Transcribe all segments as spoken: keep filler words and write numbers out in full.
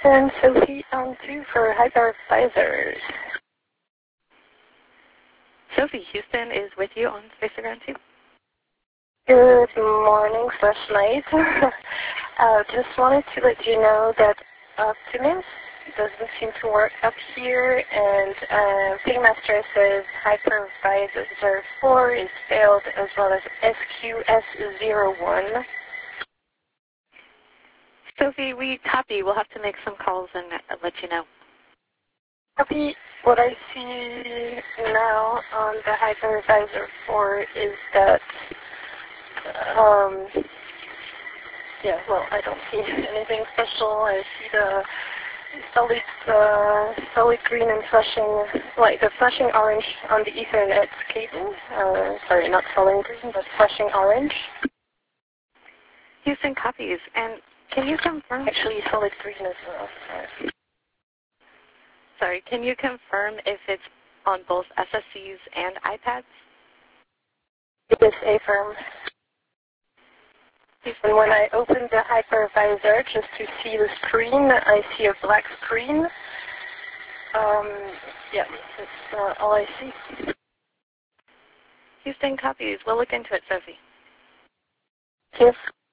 And Sophie on two for hypervisors. Sophie, Houston is with you on Spaceground two. Good morning slash night. uh, just wanted to let you know that Optimus doesn't seem to work up here, and uh, Pingmaster says Hypervisor four is failed, as well as S Q S zero one. Sophie, we copy. We'll have to make some calls and uh, let you know. Copy. What I see now on the Hypervisor four is that, um, yeah, well, I don't see anything special. I see the solid, uh, solid green and flashing, like the flashing orange on the Ethernet cable. Uh, sorry, not solid green, but flashing orange. Houston copies. And can you confirm? Actually, solid green as well. Sorry. Sorry, can you confirm if it's on both S S Cs and iPads? It is affirm. And when I open the hypervisor just to see the screen, I see a black screen. Um, yeah, that's uh, all I see. Houston copies. We'll look into it, Sophie. Yes.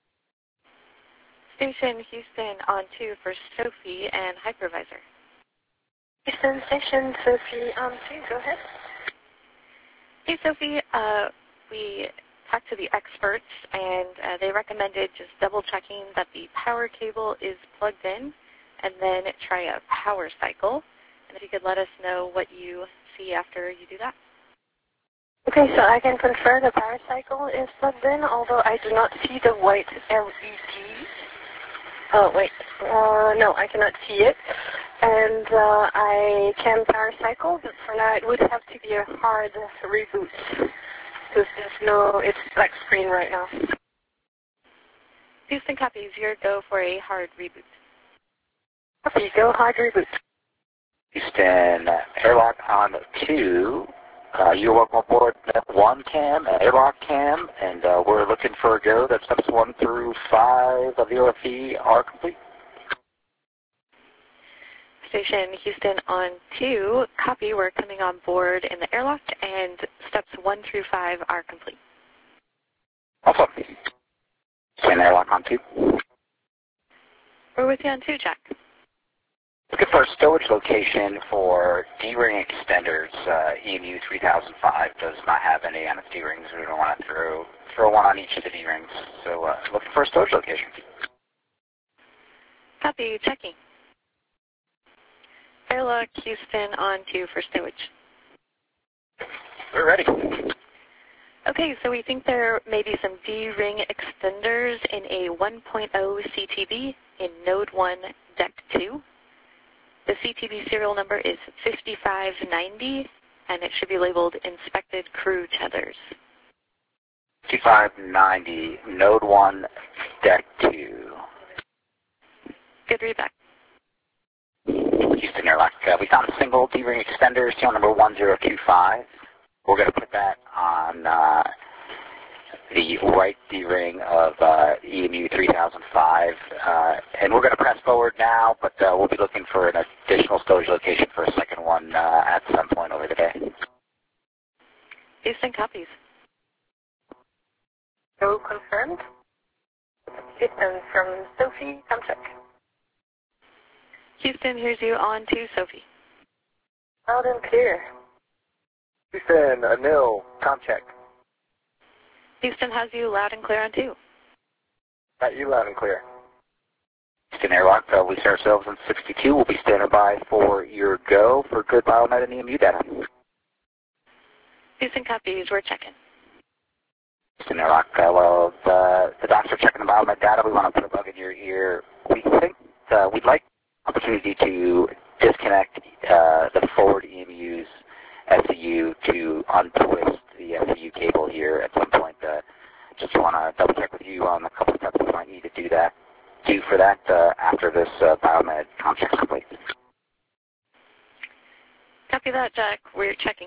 Station Houston on two for Sophie and hypervisor. Houston Station, Sophie on two. Go ahead. Hey, Sophie. Uh, we talked to the experts, and uh, they recommended just double-checking that the power cable is plugged in, and then try a power cycle. And if you could let us know what you see after you do that. Okay, so I can confirm the power cycle is plugged in, although I do not see the white L E D. Oh, wait. Uh, no, I cannot see it. And uh, I can power cycle, but for now it would have to be a hard reboot, because there's no, it's black screen right now. Houston copies. Your go for a hard reboot. Copy, go hard reboot. Houston, airlock on two. Uh, you're welcome aboard one cam, airlock cam, and uh, we're looking for a go that steps one through five of the O F E are complete. Station Houston on two. Copy. We're coming on board in the airlock, and steps one through five are complete. Awesome. Houston, airlock on two. We're with you on two, Jack. Looking for a storage location for D-ring extenders. Uh, E M U three thousand five does not have any on its D-rings. We don't want to throw, throw one on each of the D-rings. So uh, looking for a storage location. Copy. Checking. Airlock Houston on two for stowage. We're ready. Okay, so we think there may be some D-ring extenders in a one point oh C T B in Node one, Deck two. The C T B serial number is fifty-five ninety, and it should be labeled Inspected Crew Tethers. fifty-five ninety, Node one, Deck two. Good readback. Houston Airlock. Uh, we found a single D-ring extender, serial number one zero two five. We're going to put that on uh, the right D-ring of uh, E M U three thousand five, uh, and we're going to press forward now, but uh, we'll be looking for an additional storage location for a second one uh, at some point over the day. Houston copies. Go confirmed. Houston from Sophie, come check. Houston, here's you on two, Sophie. Loud and clear. Houston, Anil, com check. Houston has you loud and clear on two. Got you loud and clear. Houston Airlock, uh, we see ourselves in sixty-two. We'll be standing by for your go for good biomed and E M U data. Houston copies. We're checking. Houston Airlock, uh, well, the, the docs are checking the biomed data. We want to put a bug in your ear. We think uh, we'd like opportunity to disconnect uh, the forward E M U's S C U to untwist the S C U cable here at some point. Uh, just want to double check with you on a couple steps we might need to do that. Do for that uh, after this uh, biomed com check is complete. Copy that, Jack. We're checking.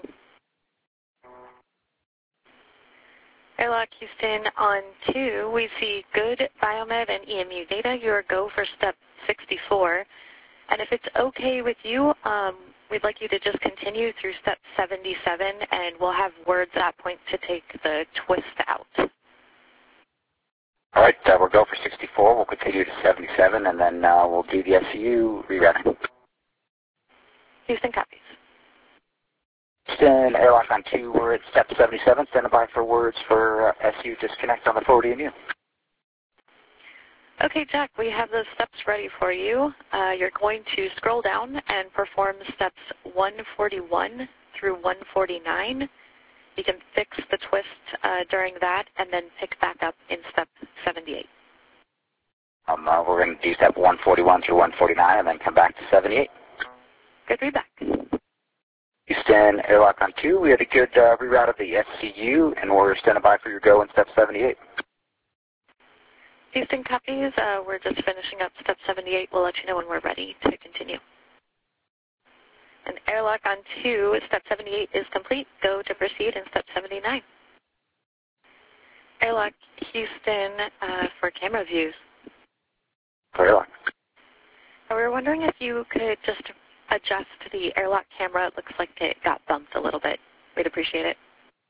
Airlock Houston on two. We see good biomed and E M U data. Your go for step sixty-four. And if it's okay with you, um, we'd like you to just continue through step seventy-seven, and we'll have words at that point to take the twist out. All right, uh, we'll go for sixty-four. We'll continue to seventy-seven, and then uh, we'll do the S C U rerouting. Houston copies. Houston, airlock on two. We're at step seventy-seven. Stand by for words for uh, S U disconnect on the forward E M U. Okay, Jack, we have those steps ready for you. Uh, you're going to scroll down and perform steps one forty-one through one forty-nine. You can fix the twist uh, during that and then pick back up in step seventy-eight. Um, uh, we're going to do step one forty-one through one forty-nine and then come back to seventy-eight. Good readback. Houston, airlock on two. We had a good uh, reroute of the S C U, and we're standing by for your go in step seventy-eight. Houston copies. Uh, we're just finishing up step seventy-eight. We'll let you know when we're ready to continue. An airlock on two, step seventy-eight is complete. Go to proceed in step seventy-nine. Airlock Houston uh, for camera views. For airlock. Uh, we were wondering if you could just adjust the airlock camera. It looks like it got bumped a little bit. We'd appreciate it.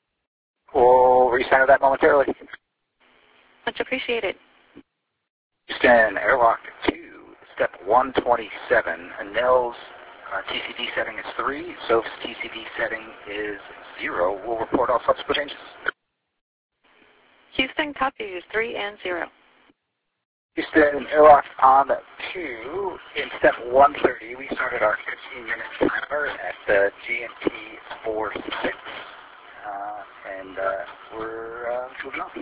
We'll recenter that momentarily. Much appreciated. Houston, airlock two, step one twenty-seven. Anel's uh, T C D setting is three. Soph's T C D setting is zero. We'll report all subsequent changes. Houston copies three and zero. Houston, airlock on two. In step one thirty, we started our fifteen-minute timer at the G M T four six, uh, and uh, we're uh, moving on.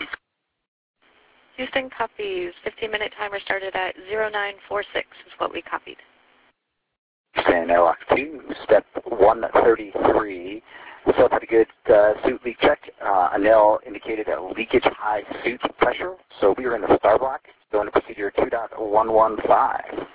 Houston copies. fifteen-minute timer started at zero nine four six is what we copied. Houston, airlock two, step one thirty-three. So pretty good uh, suit leak check. Uh, Anel indicated a leakage high suit pressure, so we are in the star block. Going to procedure two point one one five.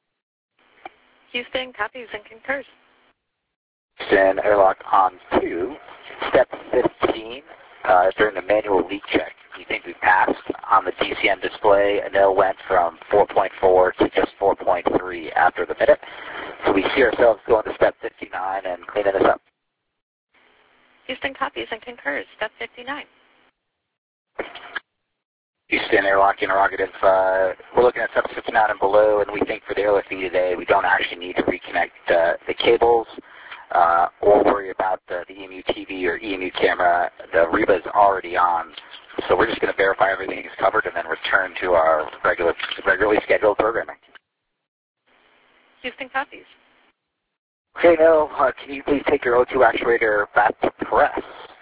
Houston copies and concurs. Houston, airlock on two, step fifteen. Uh, during the manual leak check, we think we passed. On the D C M display, Anel went from four point four to just four point three after the minute. So we see ourselves going to step fifty-nine and cleaning this up. Houston copies and concurs. Step fifty-nine. Houston, airlock interrogative. Uh, we're looking at step fifty-nine and below, and we think for the airlifting today, we don't actually need to reconnect uh, the cables uh, or worry about the, the E M U T V or E M U camera. The Reba is already on, so we're just going to verify everything is covered and then return to our regular, regularly scheduled programming. Houston copies. Okay, Nell, uh, can you please take your O two actuator back to press?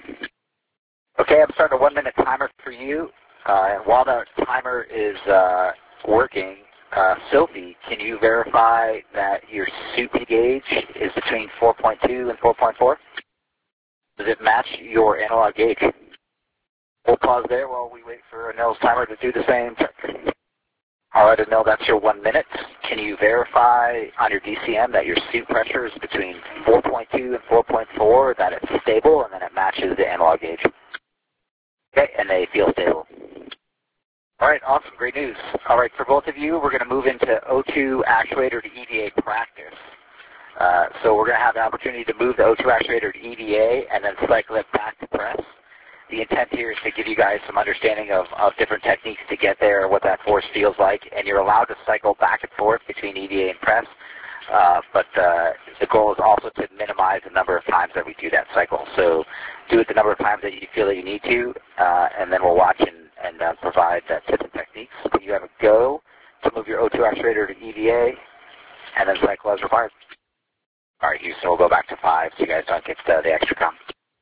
Okay, I'm starting a one-minute timer for you. Uh, and while that timer is uh, working, uh, Sophie, can you verify that your S U P gauge is between four point two and four point four? Does it match your analog gauge? We'll pause there while we wait for Anel's timer to do the same check. All right, Anel, that's your one minute. Can you verify on your D C M that your suit pressure is between four point two and four point four, that it's stable, and then it matches the analog gauge? Okay, and they feel stable. All right, awesome, great news. All right, for both of you, we're going to move into O two actuator to E V A practice. Uh, so we're going to have the opportunity to move the O two actuator to E V A and then cycle it back to press. The intent here is to give you guys some understanding of, of different techniques to get there, what that force feels like, and you're allowed to cycle back and forth between E V A and press. Uh, but uh, the goal is also to minimize the number of times that we do that cycle. So do it the number of times that you feel that you need to, uh, and then we'll watch and, and uh, provide uh, tips and techniques. You have a go to move your O two actuator to E V A, and then cycle as required. All right, Houston, we'll go back to five so you guys don't get uh, the extra com.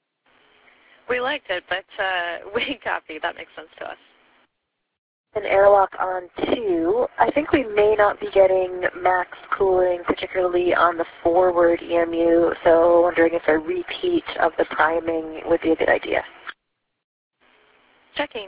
We liked it, but uh, we copy. That makes sense to us. An airlock on two. I think we may not be getting max cooling, particularly on the forward E M U, so wondering if a repeat of the priming would be a good idea. Checking.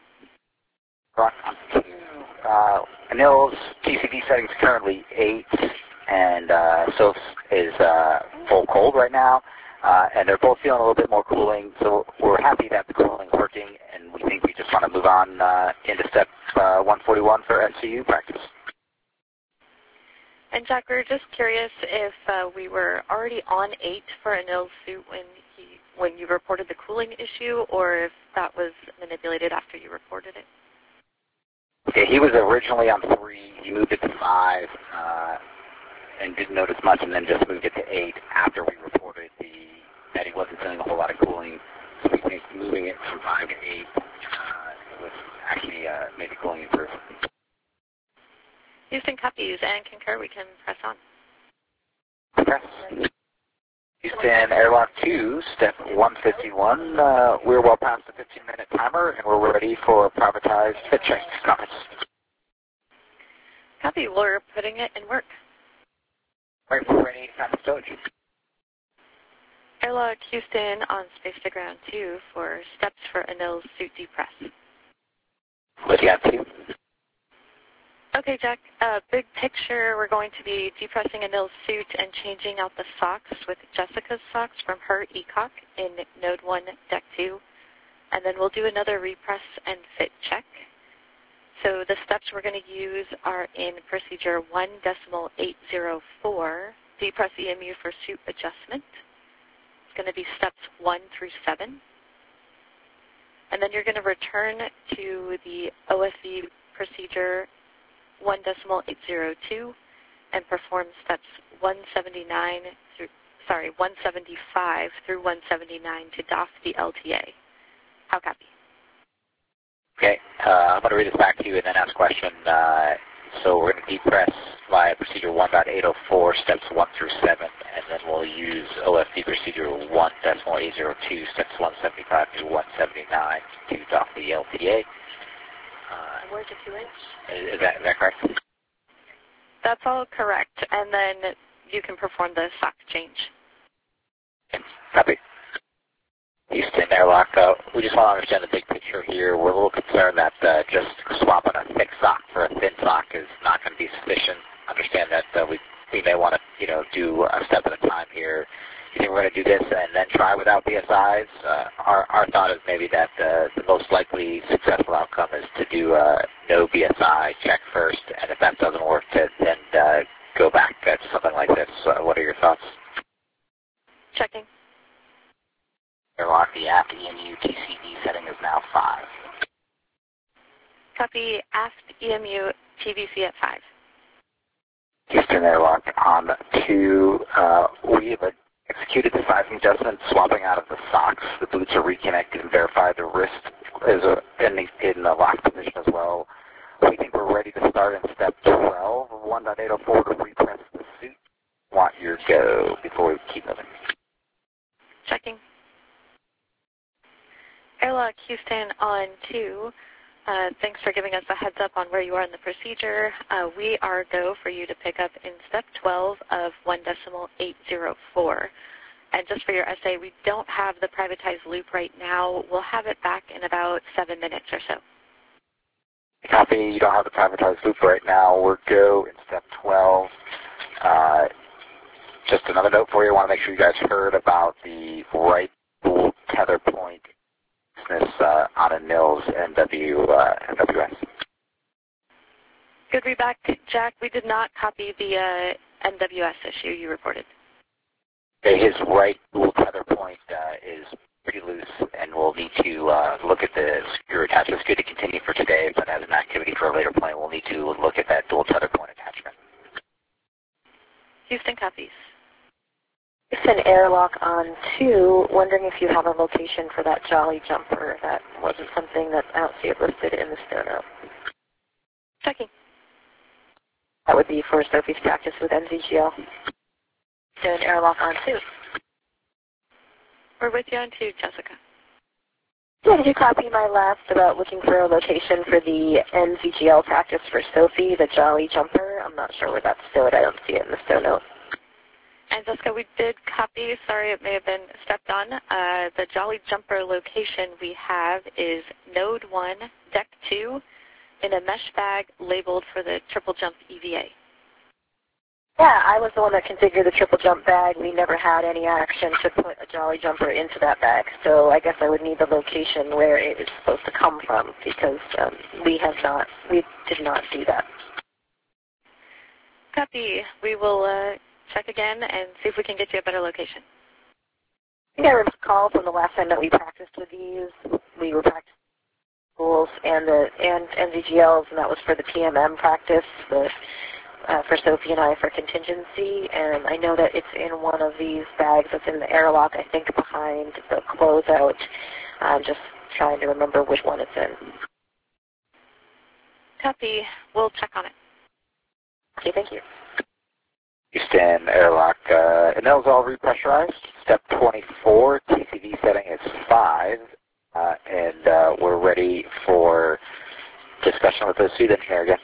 Rock on two. Uh, Anil's T C D setting is currently eight, and uh, Soph's is uh, full cold right now. Uh, and they're both feeling a little bit more cooling, so we're happy that the cooling is working, and we think we just want to move on uh, into step uh, one forty-one for S C U practice. And Jack, we were just curious if uh, we were already on eight for Anil's suit when he when you reported the cooling issue, or if that was manipulated after you reported it. Okay, he was originally on three. He moved it to five uh, and didn't notice much, and then just moved it to eight after we reported the that he wasn't feeling a whole lot of cooling. So we think moving it from five to eight uh, was actually uh, made the cooling improve. Houston copies and concur. We can press on. Okay. Houston Airlock two, step one fifty-one. Uh, we're well past the fifteen-minute timer, and we're ready for a privatized fit check. Comments? Copy. We're putting it in work. All right, we're ready to time the stowage. Airlock Houston on space to ground two for steps for Anil's suit depress. What do you got, two? Okay, Jack. Uh, big picture, we're going to be depressing Anil's suit and changing out the socks with Jessica's socks from her E C O C in Node one, Deck two. And then we'll do another repress and fit check. So the steps we're going to use are in procedure one decimal eight zero four, depress E M U for suit adjustment. It's going to be steps one through seven. And then you're going to return to the O S V procedure one decimal eight zero two and perform steps one seventy-nine through, sorry, one seventy-five through one seventy-nine to doff the L T A. How copy? Okay, uh, I'm going to read this back to you and then ask a question. Uh, so we're going to depress via procedure one point eight zero four, steps one through seven, and then we'll use O F V procedure one decimal eight zero two, steps one seventy-five through one seventy-nine to doff the L T A. Uh, Where's the two inch? Is that, is that correct? That's all correct. And then you can perform the sock change. Copy. Houston Airlock, uh, we just want to understand the big picture here. We're a little concerned that uh, just swapping a thick sock for a thin sock is not going to be sufficient. Understand that uh, we, we may want to, you know, do a step at a time here. You think we're going to do this and then try without B S Is? Uh, our, our thought is maybe that uh, the most likely successful outcome is to do a no B S I check first, and if that doesn't work, to then uh, go back uh, to something like this. Uh, what are your thoughts? Checking. Airlock, the aft E M U T C D setting is now five. Copy aft E M U T V C at five. Houston Airlock on two. Uh, we have executed the sizing adjustment, swapping out of the socks. The boots are reconnected and verified. The wrist is a, in, the, in the lock position as well. We think we're ready to start in step twelve, one point eight zero four, to repress the suit. Want your go before we keep moving. Checking. Airlock Houston on two. Uh, thanks for giving us a heads up on where you are in the procedure. Uh, we are go for you to pick up in step twelve of one decimal eight zero four. And just for your essay, we don't have the privatized loop right now. We'll have it back in about seven minutes or so. Copy. You don't have the privatized loop right now. We're go in step twelve. Uh, just another note for you. I want to make sure you guys heard about the right dual tether point Uh, on Anil's N W, uh, N W S. Good read back, Jack. We did not copy the uh, N W S issue you reported. Okay, his right dual tether point uh, is pretty loose, and we'll need to uh, look at the screw attachment. It's good to continue for today, but as an activity for a later point, we'll need to look at that dual tether point attachment. Houston copies. Houston Airlock on two, wondering if you have a location for that Jolly jumper. That wasn't something that I don't see it listed in the stow note. Checking. That would be for Sophie's practice with N Z G L. Houston Airlock on two. We're with you on two, Jessica. Yeah, did you copy my last about looking for a location for the N Z G L practice for Sophie, the Jolly jumper? I'm not sure where that's stowed. I don't see it in the stow note. And Jessica, we did copy. Sorry, it may have been stepped on. Uh, the Jolly Jumper location we have is Node one, Deck two, in a mesh bag labeled for the triple jump E V A. Yeah, I was the one that configured the triple jump bag. We never had any action to put a Jolly Jumper into that bag, so I guess I would need the location where it is supposed to come from, because um, we have not, we did not do that. Copy. We will uh, check again and see if we can get you a better location. I think I recall from the last time that we practiced with these, we were practicing tools and the and N Z G Ls, and that was for the P M M practice, the, uh, for Sophie and I for contingency. And I know that it's in one of these bags that's in the airlock, I think behind the closeout. I'm just trying to remember which one it's in. Copy. We'll check on it. Okay, thank you. Houston airlock, uh, N L's all repressurized. Step twenty-four, T C V setting is five, uh, and uh, we're ready for discussion with the suit engineer again.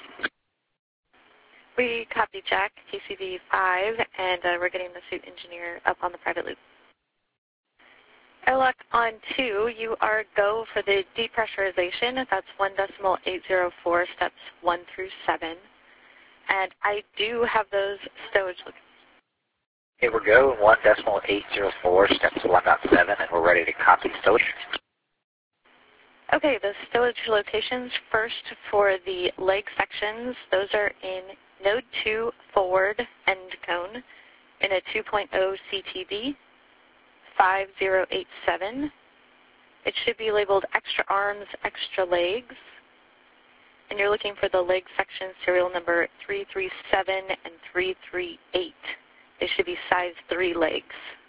We copy Jack, T C V five, and uh, we're getting the suit engineer up on the private loop. Airlock on two, you are go for the depressurization. That's one decimal eight zero four, steps one through seven. And I do have those stowage locations. Okay, we're go one decimal eight zero four, steps one dot seven, and we're ready to copy stowage. Okay, the stowage locations first for the leg sections, those are in node two forward end cone in a two point oh C T B five zero eight seven. It should be labeled extra arms, extra legs. And you're looking for the leg section serial number three three seven and three three eight. They should be size three legs.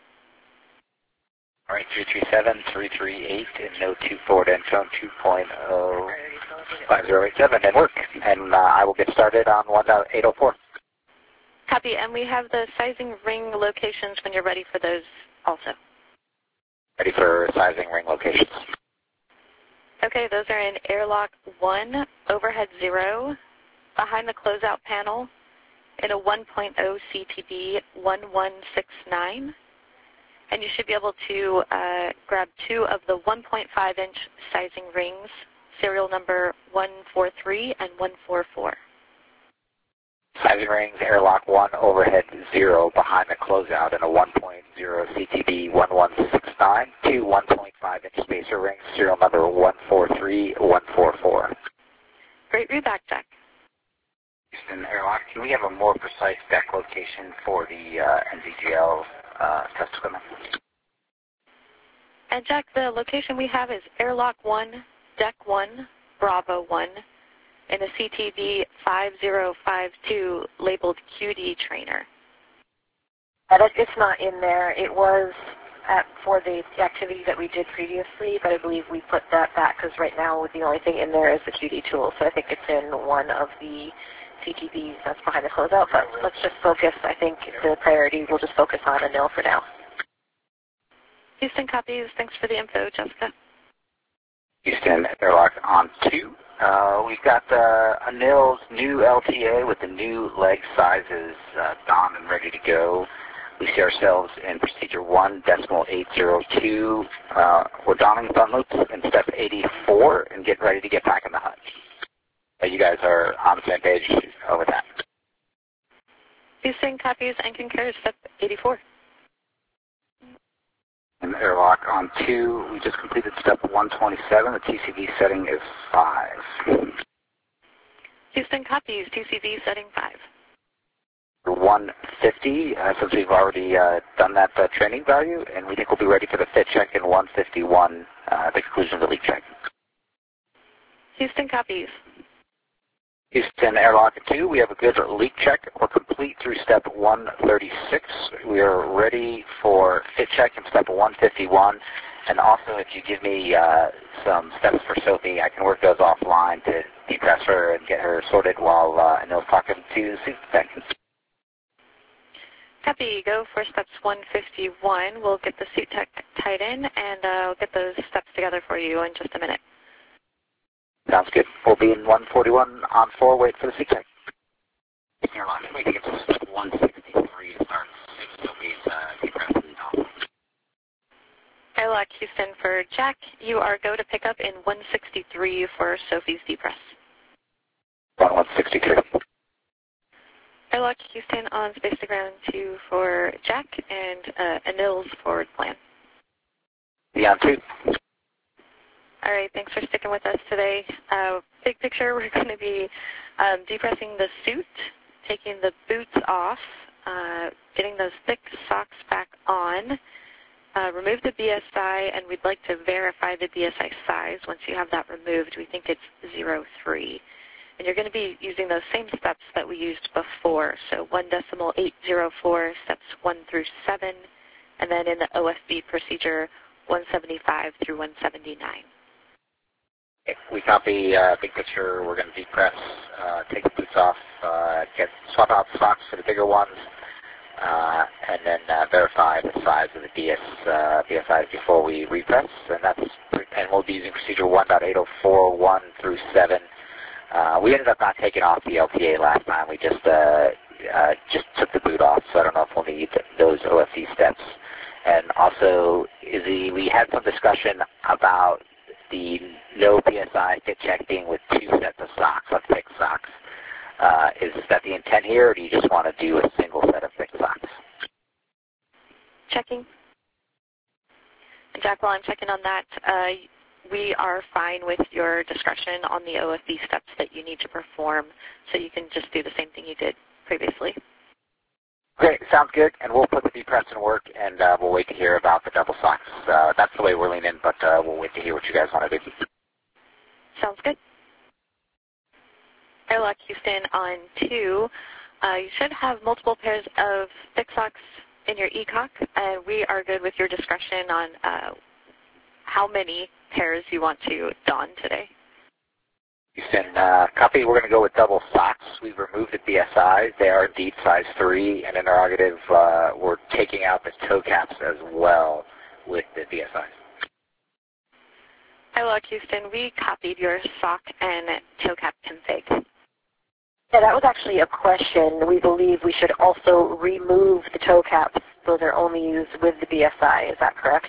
All right, three three seven, three three eight, and node two forward end cone two point oh five zero eight seven, and work. And uh, I will get started on one point eight oh four. Copy, and we have the sizing ring locations when you're ready for those also. Ready for sizing ring locations. Okay, those are in airlock one, overhead zero, behind the closeout panel, in a one point oh C T B one one six nine. And you should be able to uh, grab two of the one point five inch sizing rings, serial number one four three and one four four. Sizing rings, airlock one, overhead zero, behind the closeout in a one point oh C T B one one six nine, two one point five inch spacer rings, serial number one four three one four four. Great readback, Jack. Houston airlock, can we have a more precise deck location for the uh, N Z G L uh, test equipment? And Jack, the location we have is airlock one, deck one, Bravo one, in a C T B five zero five two labeled Q D trainer. Uh, that, it's not in there. It was at, for the activity that we did previously, but I believe we put that back because right now the only thing in there is the Q D tool. So I think it's in one of the C T Bs that's behind the closeout. But let's just focus. I think the priority, we'll just focus on a nil for now. Houston copies. Thanks for the info, Jessica. Houston airlock on two. Uh, we've got uh, Anil's new L T A with the new leg sizes uh, donned and ready to go. We see ourselves in procedure one, decimal eight zero two. Uh, we're donning thumb loops in step eighty-four and getting ready to get back in the hut. Uh, you guys are on the same page with that. Houston copies and concurs step eighty-four. And airlock on two. We just completed step one twenty-seven. The T C V setting is five. Houston copies, T C V setting five. one fifty, uh, since we've already uh, done that uh, training value, and we think we'll be ready for the fit check in one fifty-one uh, at the conclusion of the leak check. Houston copies. Houston airlock two, we have a good leak check. We're complete through step one thirty-six. We are ready for fit check in step one fifty-one. And also, if you give me uh, some steps for Sophie, I can work those offline to depress her and get her sorted while uh, Anil's talking to the suit tech. Copy. Go for steps one fifty-one. We'll get the suit tech tied in, and uh, we'll get those steps together for you in just a minute. Sounds good. We'll be in one forty-one on four. Wait for the seat check. Airlock, we can get to step one sixty-three to start Sophie's uh, depress and off. Airlock Houston for Jack. You are go to pick up in one sixty-three for Sophie's depress. one sixty-three. Airlock Houston on space to ground two for Jack and uh, Anil's forward plan. Beyond two. All right, thanks for sticking with us today. Uh, big picture, we're going to be um, depressing the suit, taking the boots off, uh, getting those thick socks back on. Uh, remove the B S I, and we'd like to verify the B S I size. Once you have that removed, we think it's zero three. And you're going to be using those same steps that we used before. So one decimal eight zero four, steps one through seven, and then in the O F B procedure, one seventy-five through one seventy-nine. If we copy uh, big picture, we're going to depress, uh, take the boots off, uh, get swap out the socks for the bigger ones, uh, and then uh, verify the size of the B S, uh, B S Is before we repress. And that's and we'll be using procedure one point eight zero four one through seven. Uh, we ended up not taking off the L T A last time. We just uh, uh, just took the boot off, so I don't know if we'll need those O F C steps. And also, Izzy, we had some discussion about the no B S I fit check being with two sets of socks, like thick socks. Uh, is that the intent here, or do you just want to do a single set of thick socks? Checking. And Jack, while I'm checking on that, uh, we are fine with your discretion on the O F B steps that you need to perform, so you can just do the same thing you did previously. Great, sounds good, and we'll put the depress in work, and uh, we'll wait to hear about the double socks. Uh, that's the way we're leaning, but uh, we'll wait to hear what you guys want to do. Sounds good. Airlock Houston on two. Uh, you should have multiple pairs of thick socks in your E C O C, and we are good with your discretion on uh, how many pairs you want to don today. Houston, uh, copy. We're going to go with double socks. We've removed the B S Is. They are indeed size three, and interrogative, uh, we're taking out the toe caps as well with the B S Is. Airlock Houston, we copied your sock and toe cap config. Yeah, that was actually a question. We believe we should also remove the toe caps. Those are only used with the B S I. Is that correct?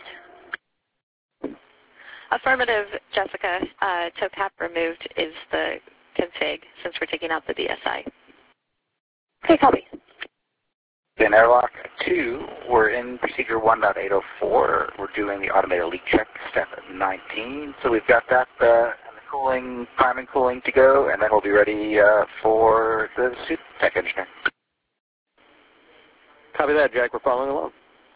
Affirmative, Jessica. Uh, toe cap removed is the config since we're taking out the B S I. Okay, copy. In airlock two, we're in procedure one point eight zero four. We're doing the automated leak check, step nineteen. So we've got that uh, and the cooling, priming cooling to go, and then we'll be ready uh, for the suit tech engineer. Copy that, Jack. We're following along.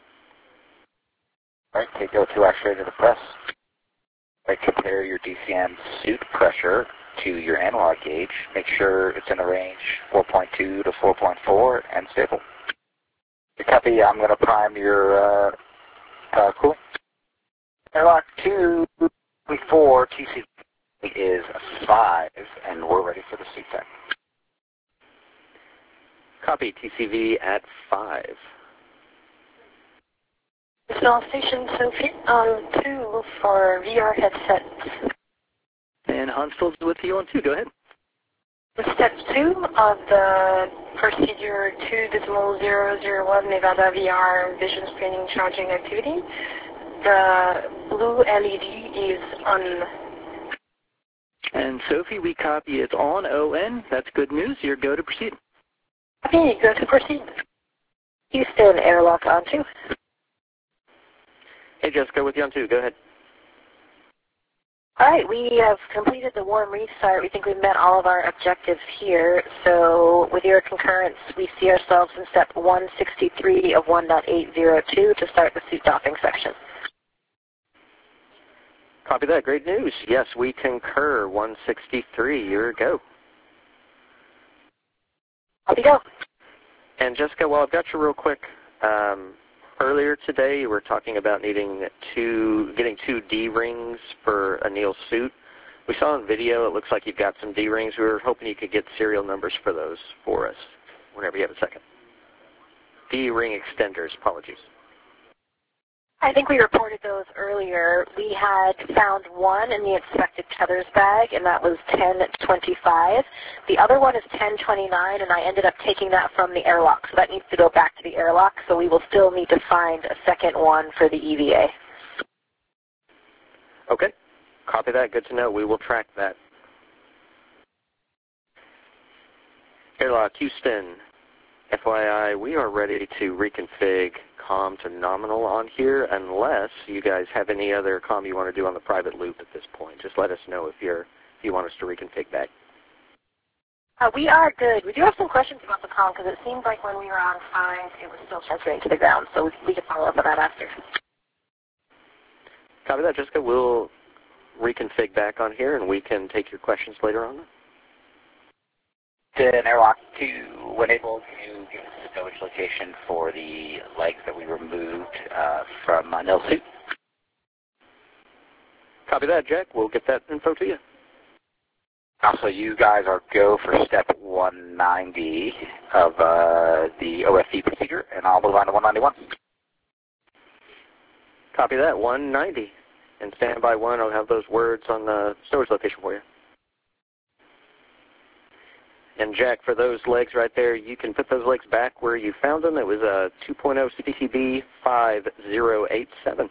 All right, take O two actuator to the press. Right, compare your D C M suit pressure to your analog gauge. Make sure it's in the range four point two to four point four and stable. Copy. I'm going to prime your uh, uh, cool. Airlock two before T C V is five, and we're ready for the suit tech. Copy. T C V at five. Small station Sophie on two for V R headsets. And Hans Phillips with you on two. Go ahead. Step two of the procedure two decimal zero zero one Nevada V R vision screening charging activity. The blue L E D is on. And Sophie, we copy it's on O N. That's good news. You're go to proceed. Okay, go to proceed. Houston, airlock on two. Hey, Jessica, with you on two. Go ahead. All right, we have completed the warm restart. We think we've met all of our objectives here. So with your concurrence, we see ourselves in step one sixty-three of one point eight zero two to start the suit doffing section. Copy that. Great news. Yes, we concur. one sixty-three. You're go. Off you go. And Jessica, while I've got you real quick, um, earlier today you were talking about needing two, getting two D-rings for Anil's suit. We saw on video it looks like you've got some D-rings. We were hoping you could get serial numbers for those for us whenever you have a second. D-ring extenders, apologies. I think we reported those earlier. We had found one in the inspected tethers bag, and that was ten twenty-five. The other one is ten twenty-nine, and I ended up taking that from the airlock, so that needs to go back to the airlock, so we will still need to find a second one for the E V A. Okay. Copy that. Good to know. We will track that. Airlock Houston, F Y I, we are ready to reconfig comm to nominal on here unless you guys have any other comm you want to do on the private loop at this point. Just let us know if you're if you want us to reconfig back. Uh, we are good. We do have some questions about the comm because it seemed like when we were on five, it was still transferring to the ground, so we, we can follow up on that after. Copy that, Jessica. We'll reconfig back on here, and we can take your questions later on. Did an airlock two, when able to give us a stowage location for the legs that we removed uh, from uh, Nils suit? Copy that, Jack. We'll get that info to you. Also, you guys are go for step one ninety of uh, the O F C procedure, and I'll move on to one ninety-one. Copy that, one ninety. And stand by one, I'll have those words on the storage location for you. And Jack, for those legs right there, you can put those legs back where you found them. It was a two point oh C T B five zero eight seven.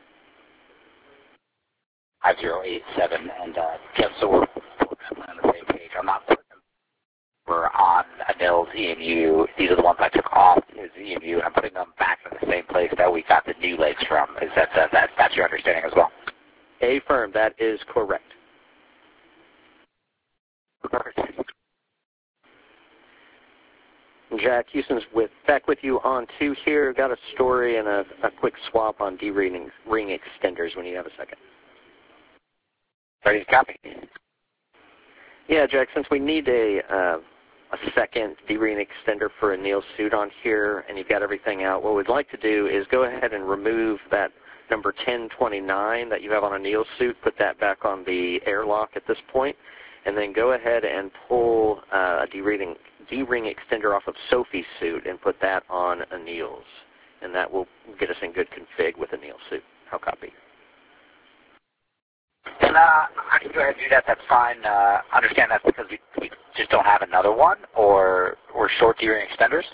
five zero eight seven, and uh, just so we're on the same page, I'm not putting them. We're on Anil's E M U. These are the ones I took off his E M U, and I'm putting them back in the same place that we got the new legs from. Is that, uh, that that's your understanding as well? Affirm, that is correct. Jack, Houston's with, back with you on two here. Got a story and a, a quick swap on D-ring ring extenders when you have a second. Ready to copy? Yeah, Jack, since we need a, uh, a second D-ring extender for a Nils suit on here and you've got everything out, what we'd like to do is go ahead and remove that number ten twenty-nine that you have on a Nils suit, put that back on the airlock at this point, and then go ahead and pull uh, a D-ring D-ring extender off of Sophie's suit and put that on a Nils. And that will get us in good config with a Nils suit. How copy? And uh, I can go ahead and do that. That's fine. Uh, understand that's because we, we just don't have another one, or or short D-ring extenders?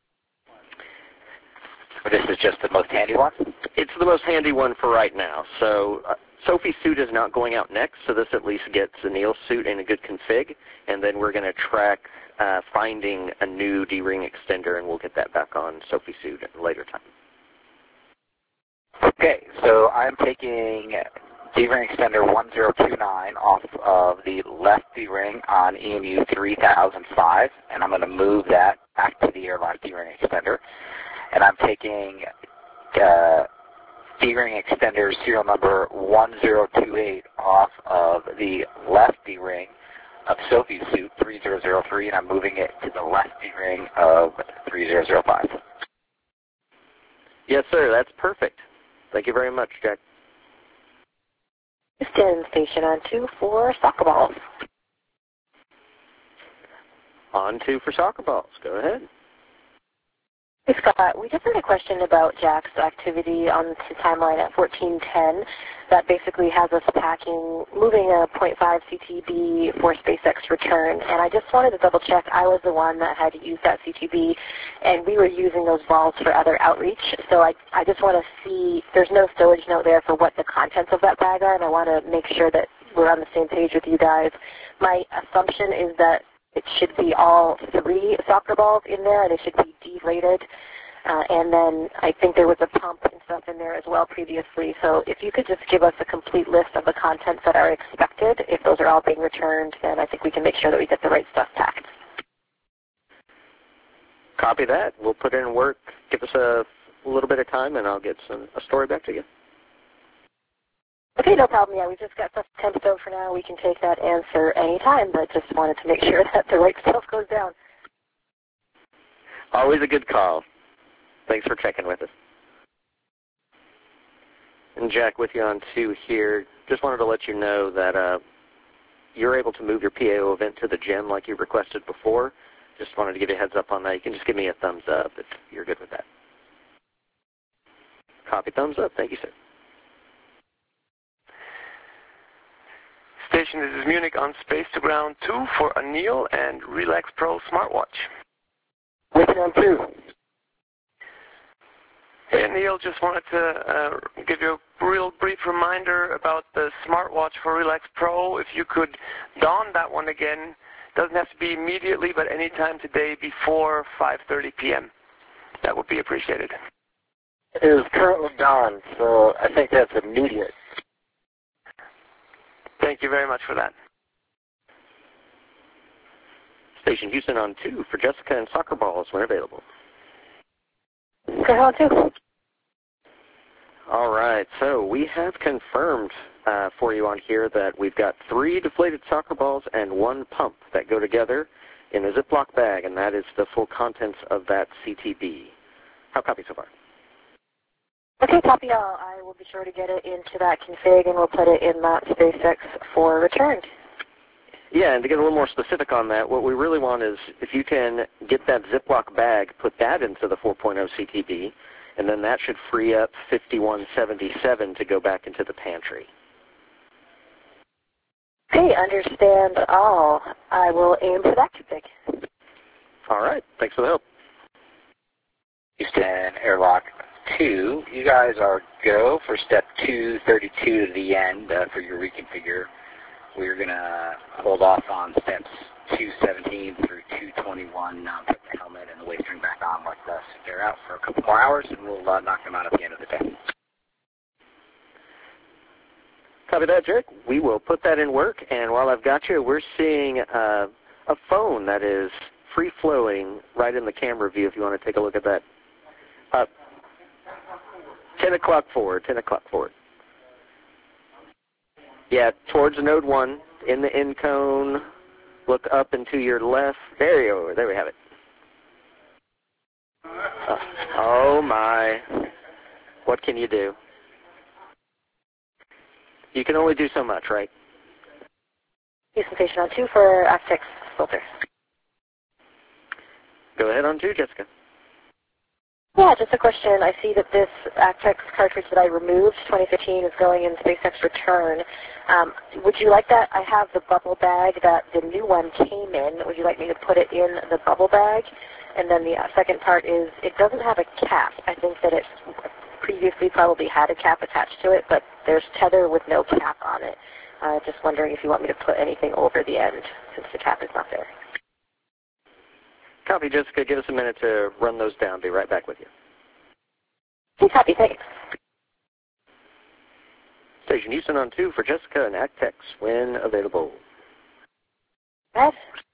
Or this is just the most handy one? It's the most handy one for right now. So uh, Sophie's suit is not going out next, so this at least gets a Nils suit in a good config, and then we're going to track uh, finding a new D-ring extender, and we'll get that back on Sophie's suit at a later time. Okay, so I'm taking D-ring extender one zero two nine off of the left D-ring on E M U three thousand five, and I'm going to move that back to the airlock D-ring extender. And I'm taking uh, D-ring extender serial number one zero two eight off of the left D-ring of Sophie's suit three zero zero three, and I'm moving it to the left D-ring of three zero zero five. Yes, sir. That's perfect. Thank you very much, Jack. Houston, station on two for soccer balls. On two for soccer balls. Go ahead. Hey, Scott, we just had a question about Jack's activity on his timeline at fourteen ten that basically has us packing, moving a point five C T B for SpaceX return. And I just wanted to double check. I was the one that had to use that C T B, and we were using those balls for other outreach. So I, I just want to see, there's no stowage note there for what the contents of that bag are, and I want to make sure that we're on the same page with you guys. My assumption is that it should be all three soccer balls in there, and they should be D-rated. Uh, and then I think there was a pump and stuff in there as well previously. So if you could just give us a complete list of the contents that are expected, if those are all being returned, then I think we can make sure that we get the right stuff packed. Copy that. We'll put in work. Give us a little bit of time, and I'll get some, a story back to you. Okay, no problem. Yeah, we've just got stuff temp stove for now. We can take that answer anytime, but just wanted to make sure that the right stuff goes down. Always a good call. Thanks for checking with us. And Jack, with you on two here, just wanted to let you know that uh, you're able to move your P A O event to the gym like you requested before. Just wanted to give you a heads up on that. You can just give me a thumbs up if you're good with that. Copy thumbs up. Thank you, sir. Station, this is Munich on Space to Ground two for Anil and Relax Pro smartwatch. With on two. Hey, Anil, just wanted to uh, give you a real brief reminder about the smartwatch for Relax Pro. If you could don that one again, doesn't have to be immediately, but anytime today before five thirty p m That would be appreciated. It is currently done, so I think that's immediate. Thank you very much for that. Station Houston on two for Jessica and soccer balls when available. Go on two. All right, so we have confirmed uh, for you on here that we've got three deflated soccer balls and one pump that go together in a Ziploc bag, and that is the full contents of that C T B. How copy so far? Okay, copy all. I will be sure to get it into that config, and we'll put it in that SpaceX for return. Yeah, and to get a little more specific on that, what we really want is if you can get that Ziploc bag, put that into the four point oh C T B, and then that should free up fifty-one seventy-seven to go back into the pantry. Okay, understand all. I will aim for that config. All right, thanks for the help. Houston Airlock two, you guys are go for step two thirty-two to the end uh, for your reconfigure. We're going to hold off on steps two seventeen through two twenty-one, uh, put the helmet and the waist ring back on, let the air out for a couple more hours, and we'll uh, knock them out at the end of the day. Copy that, Jake. We will put that in work, and while I've got you, we're seeing uh, a phone that is free-flowing right in the camera view if you want to take a look at that. Uh, ten o'clock forward, ten o'clock forward. Yeah, towards node one, in the end cone, look up and to your left. There you go, there we have it. Uh, oh my, what can you do? You can only do so much, right? Houston Station on two for Actex filter. Go ahead on two, Jessica. Yeah, just a question. I see that this Actex cartridge that I removed, twenty fifteen, is going in SpaceX return. Um, would you like that? I have the bubble bag that the new one came in. Would you like me to put it in the bubble bag? And then the uh, second part is it doesn't have a cap. I think that it previously probably had a cap attached to it, but there's tether with no cap on it. Uh, just wondering if you want me to put anything over the end since the cap is not there. Copy, Jessica. Give us a minute to run those down. Be right back with you. Okay, copy. Thanks. Station Houston on two for Jessica and Actex when available. Right.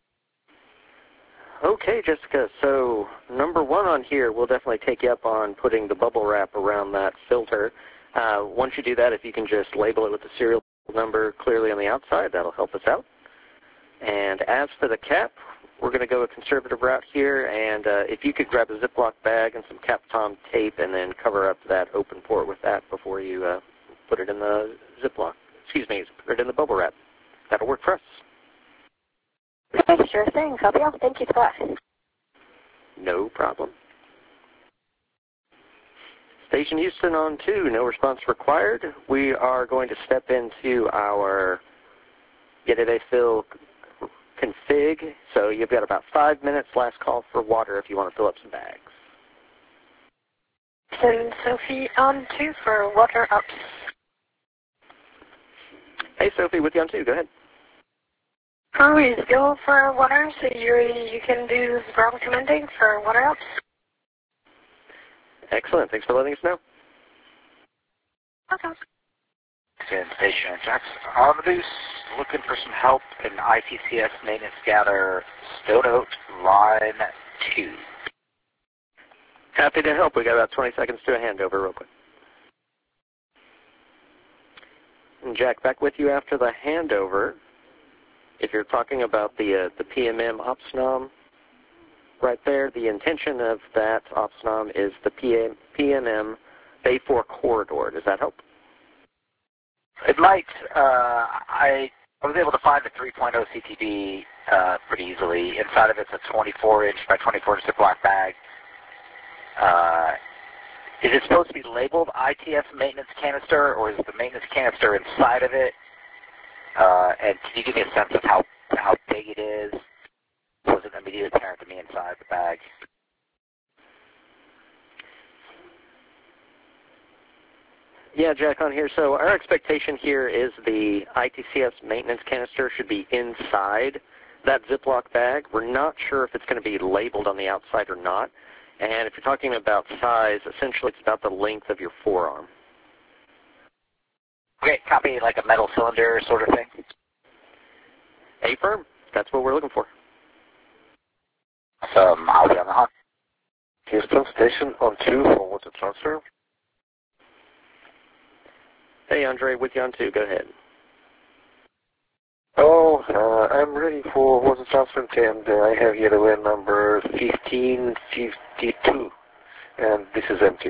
Okay, Jessica. So number one on here, we'll definitely take you up on putting the bubble wrap around that filter. Uh, once you do that, if you can just label it with the serial number clearly on the outside, that'll help us out. And as for the cap, we're going to go a conservative route here, and uh, if you could grab a Ziploc bag and some Kapton tape and then cover up that open port with that before you uh, put it in the Ziploc, excuse me, put it in the bubble wrap. That'll work for us. Okay, sure thing. Copy all. Thank you for that. No problem. Station Houston on two, no response required. We are going to step into our Get It A Fill config. So you've got about five minutes, last call for water if you want to fill up some bags. Send Sophie on two for water ups. Hey, Sophie, with you on two. Go ahead. Always go for water, so you you can do ground commanding for water ups. Excellent. Thanks for letting us know. Okay. Station Jackson on the boost, looking for some help in I T C S maintenance gather, Stone Oak, line two. Happy to help. We got about twenty seconds to a handover real quick. And Jack, back with you after the handover. If you're talking about the uh, the P M M OPSNOM right there, the intention of that OPSNOM is the P M M Bay four corridor. Does that help? It might. Uh, I, I was able to find the three point oh C T B uh, pretty easily. Inside of it's a twenty-four inch by twenty-four inch Ziploc bag. Uh, is it supposed to be labeled I T S maintenance canister, or is the maintenance canister inside of it? Uh, and can you give me a sense of how how big it is? Was it immediately apparent to me inside the bag? Yeah, Jack, on here. So our expectation here is the I T C S maintenance canister should be inside that Ziploc bag. We're not sure if it's going to be labeled on the outside or not. And if you're talking about size, essentially it's about the length of your forearm. Okay, copy, like a metal cylinder sort of thing? A-firm. That's what we're looking for. Um, I'll be on the hunt. Houston, station on two for water transfer. Hey, Andre, with you on two. Go ahead. Oh, uh, I'm ready for water transfer, and uh, I have here the win number fifteen fifty-two, and this is empty.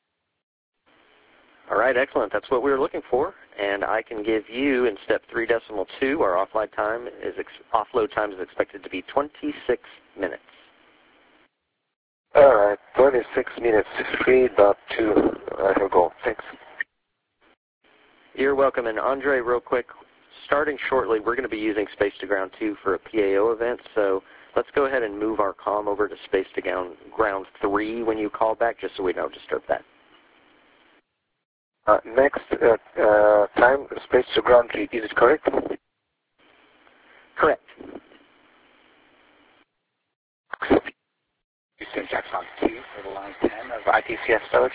All right, excellent. That's what we were looking for, and I can give you in step three decimal two. Our offload time is ex offload time is expected to be twenty-six minutes. All right, twenty-six minutes, three dot two. I have go. Thanks. You're welcome. And Andre, real quick, starting shortly, we're going to be using Space to Ground two for a P A O event, so let's go ahead and move our comm over to Space to Ground, ground three when you call back, just so we don't disturb that. Uh, next uh, uh, time, Space to Ground three, is it correct? Correct. Houston, Jackson two for the line ten of I T C S Village.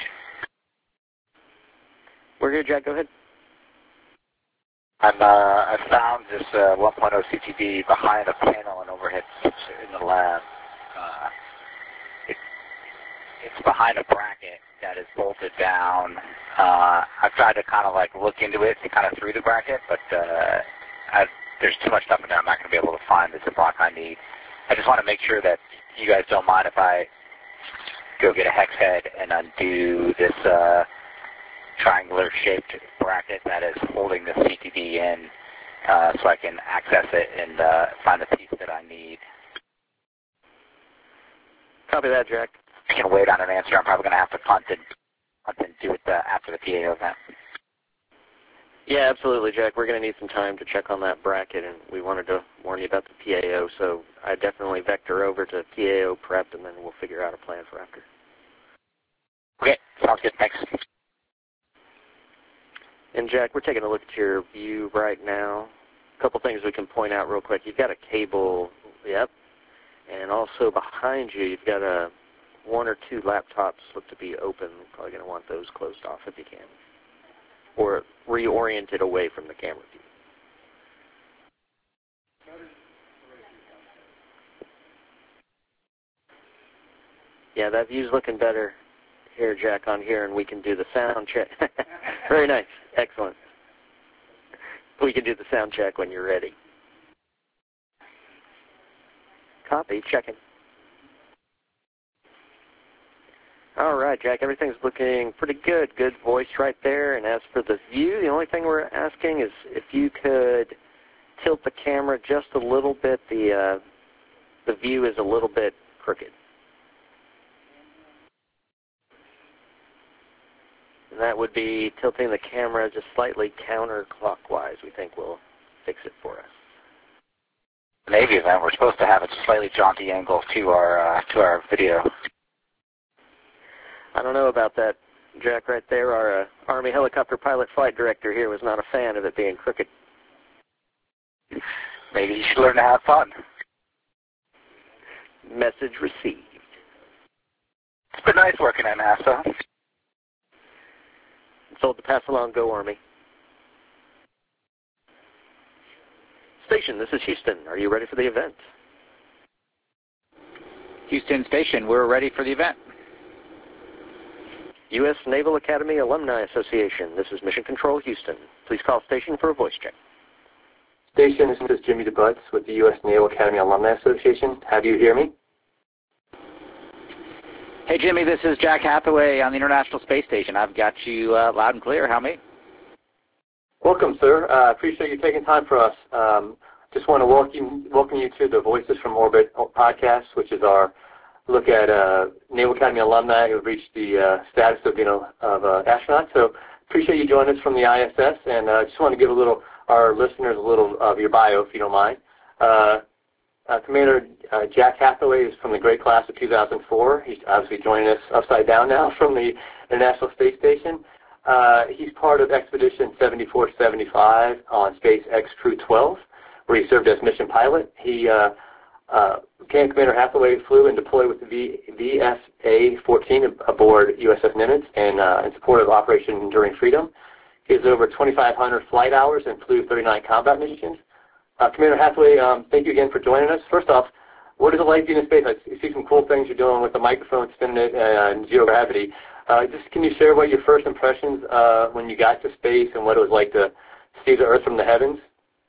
We're good, Jack. Go ahead. I'm, uh, I found this uh, one point oh C T V behind a panel and overhead in the lab. Uh, it, it's behind a bracket that is bolted down. Uh, I've tried to kind of like look into it and kind of through the bracket, but uh, I, there's too much stuff in there. I'm not going to be able to find the block I need. I just want to make sure that you guys don't mind if I go get a hex head and undo this uh, triangular-shaped bracket that is holding the C T V in, uh, so I can access it and uh, find the piece that I need. Copy that, Jack. I can wait on an answer. I'm probably going to have to punt and, punt and do it uh, after the P A O event. Yeah, absolutely, Jack. We're going to need some time to check on that bracket, and we wanted to warn you about the P A O, so I definitely vector over to P A O prep, and then we'll figure out a plan for after. Okay, sounds good. Thanks. And, Jack, we're taking a look at your view right now. A couple things we can point out real quick. You've got a cable, yep, and also behind you, you've got a one or two laptops look to be open. Probably going to want those closed off if you can, or reoriented away from the camera view. Yeah, that view's looking better here, Jack, on here, and we can do the sound check. Very nice. Excellent. We can do the sound check when you're ready. Copy. Checking. All right, Jack, everything's looking pretty good. Good voice right there. And as for the view, the only thing we're asking is if you could tilt the camera just a little bit. The, uh, the view is a little bit crooked. And that would be tilting the camera just slightly counterclockwise. We think will fix it for us. Navy event, we're supposed to have a slightly jaunty angle to our uh, to our video. I don't know about that, Jack, right there. Our uh, Army helicopter pilot flight director here was not a fan of it being crooked. Maybe you should learn to have fun. Message received. It's been nice working at NASA. Told to pass along, go Army. Station, this is Houston. Are you ready for the event? Houston Station, we're ready for the event. U S Naval Academy Alumni Association, this is Mission Control Houston. Please call station for a voice check. Station, this is Jimmy DeButts with the U S Naval Academy Alumni Association. Have you hear me? Hey, Jimmy, this is Jack Hathaway on the International Space Station. I've got you uh, loud and clear. How may? Welcome, sir. I uh, appreciate you taking time for us. Um, just want to welcome, welcome you to the Voices from Orbit podcast, which is our look at uh, Naval Academy alumni who have reached the uh, status of, you know, of uh, astronauts. So appreciate you joining us from the I S S, and I uh, just want to give a little, our listeners a little of your bio, if you don't mind. Uh, Uh, Commander uh, Jack Hathaway is from the grade class of two thousand four. He's obviously joining us upside down now from the International Space Station. Uh, he's part of Expedition seventy-four seventy-five on SpaceX Crew twelve, where he served as mission pilot. He, uh, uh, Lieutenant Commander Hathaway flew and deployed with the V S A fourteen aboard U S S Nimitz and, uh, in support of Operation Enduring Freedom. He has over twenty-five hundred flight hours and flew thirty-nine combat missions. Uh, Commander Hathaway, um, thank you again for joining us. First off, what is it like being in space? I see some cool things you're doing with the microphone, spinning it, uh, and zero gravity. Uh, just can you share what your first impressions uh, when you got to space and what it was like to see the Earth from the heavens?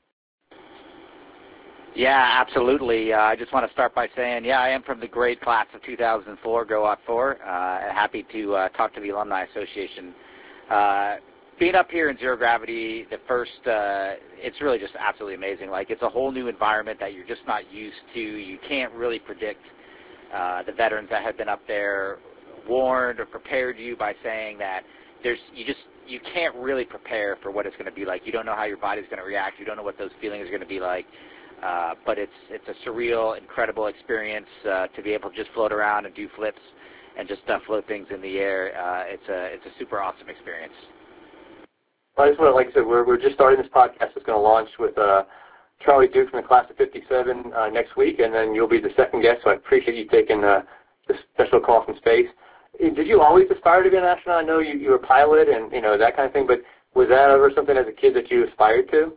Yeah, absolutely. Uh, I just want to start by saying, yeah, I am from the great class of two thousand four, Go Out four. Uh, happy to uh, talk to the Alumni Association. Uh, being up here in zero gravity, the first, uh, it's really just absolutely amazing. Like, it's a whole new environment that you're just not used to. You can't really predict. Uh, the veterans that have been up there warned or prepared you by saying that there's, you just, you can't really prepare for what it's going to be like. You don't know how your body's going to react. You don't know what those feelings are going to be like. Uh, but it's it's a surreal, incredible experience uh, to be able to just float around and do flips and just uh, float things in the air. Uh, it's a it's a super awesome experience. Well, I just want to, like I said, we're we're just starting this podcast. It's going to launch with uh, Charlie Duke from the class of fifty-seven uh, next week, and then you'll be the second guest. So I appreciate you taking uh, the special call from space. Did you always aspire to be an astronaut? I know you, you were a pilot and you know that kind of thing, but was that ever something as a kid that you aspired to?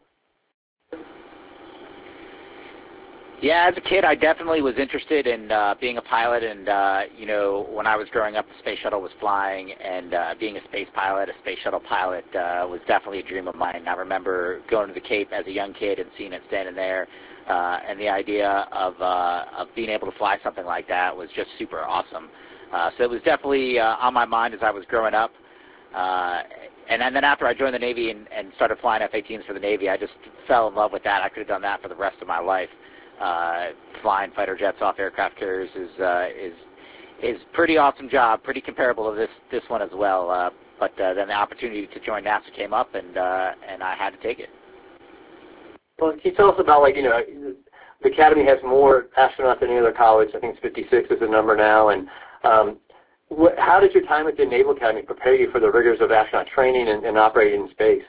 Yeah, as a kid, I definitely was interested in uh, being a pilot, and uh, you know, when I was growing up, the space shuttle was flying, and uh, being a space pilot, a space shuttle pilot, uh, was definitely a dream of mine. I remember going to the Cape as a young kid and seeing it standing there, uh, and the idea of uh, of being able to fly something like that was just super awesome. Uh, so it was definitely uh, on my mind as I was growing up. Uh, and, and then after I joined the Navy and, and started flying F eighteens for the Navy, I just fell in love with that. I could have done that for the rest of my life. Uh, flying fighter jets off aircraft carriers is uh, is is pretty awesome job, pretty comparable to this this one as well. Uh, but uh, then the opportunity to join NASA came up, and uh, and I had to take it. Well, can you tell us about, like, you know, the Academy has more astronauts than any other college. I think it's fifty-six is the number now. And um, what, how did your time at the Naval Academy prepare you for the rigors of astronaut training and, and operating in space?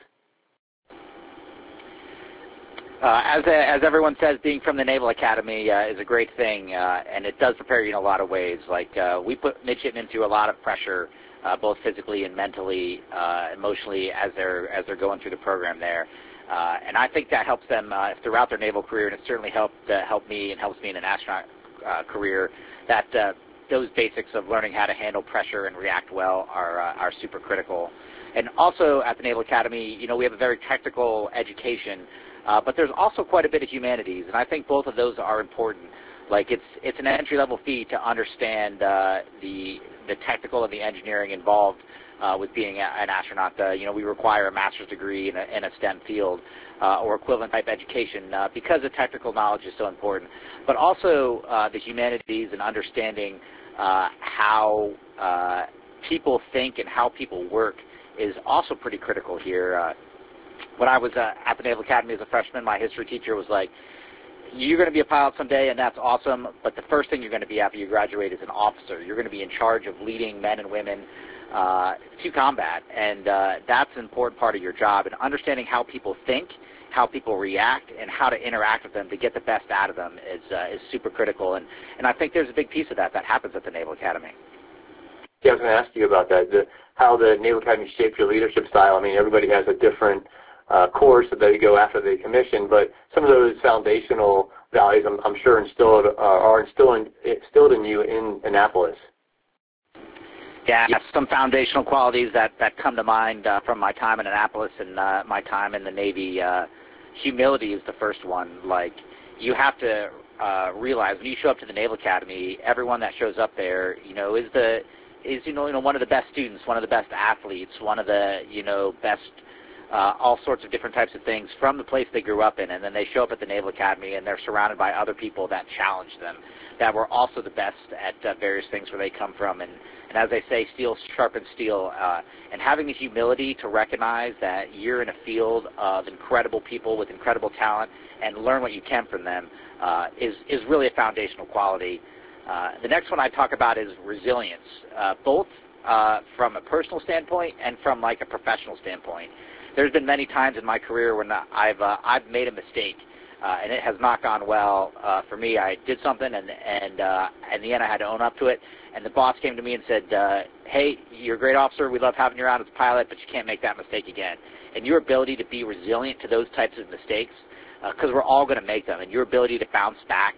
Uh, as, a, as everyone says, being from the Naval Academy uh, is a great thing, uh, and it does prepare you in a lot of ways. Like, uh, we put midshipmen into a lot of pressure, uh, both physically and mentally, uh, emotionally, as they're as they're going through the program there. Uh, and I think that helps them uh, throughout their naval career, and it certainly helped uh, help me and helps me in an astronaut uh, career. That uh, those basics of learning how to handle pressure and react well are uh, are super critical. And also at the Naval Academy, you know, we have a very technical education. Uh, but there's also quite a bit of humanities, and I think both of those are important. Like, it's it's an entry-level fee to understand uh, the the technical and the engineering involved uh, with being a, an astronaut. Uh, you know, we require a master's degree in a, in a STEM field uh, or equivalent type education uh, because the technical knowledge is so important. But also uh, the humanities and understanding uh, how uh, people think and how people work is also pretty critical here. Uh, When I was uh, at the Naval Academy as a freshman, my history teacher was like, you're going to be a pilot someday, and that's awesome, but the first thing you're going to be after you graduate is an officer. You're going to be in charge of leading men and women uh, to combat, and uh, that's an important part of your job. And understanding how people think, how people react, and how to interact with them to get the best out of them is, uh, is super critical. And, and I think there's a big piece of that that happens at the Naval Academy. Yeah, I was going to ask you about that, the, how the Naval Academy shaped your leadership style. I mean, everybody has a different Uh, course that they go after they commission, but some of those foundational values, I'm, I'm sure, instilled uh, are instilled in, instilled in you in Annapolis. Yeah, some foundational qualities that, that come to mind uh, from my time in Annapolis and uh, my time in the Navy. Uh, humility is the first one. Like, you have to uh, realize when you show up to the Naval Academy, everyone that shows up there, you know, is the is you know you know one of the best students, one of the best athletes, one of the you know best. Uh, all sorts of different types of things from the place they grew up in, and then they show up at the Naval Academy and they're surrounded by other people that challenge them, that were also the best at uh, various things where they come from. And, and as they say, steel sharpens steel. Uh, and having the humility to recognize that you're in a field of incredible people with incredible talent and learn what you can from them uh, is, is really a foundational quality. Uh, the next one I talk about is resilience, uh, both uh, from a personal standpoint and from like a professional standpoint. There's been many times in my career when I've uh, I've made a mistake, uh, and it has not gone well uh, for me. I did something, and and uh, in the end, I had to own up to it. And the boss came to me and said, uh, "Hey, you're a great officer. We love having you around as a pilot, but you can't make that mistake again." And your ability to be resilient to those types of mistakes, because uh, we're all going to make them, and your ability to bounce back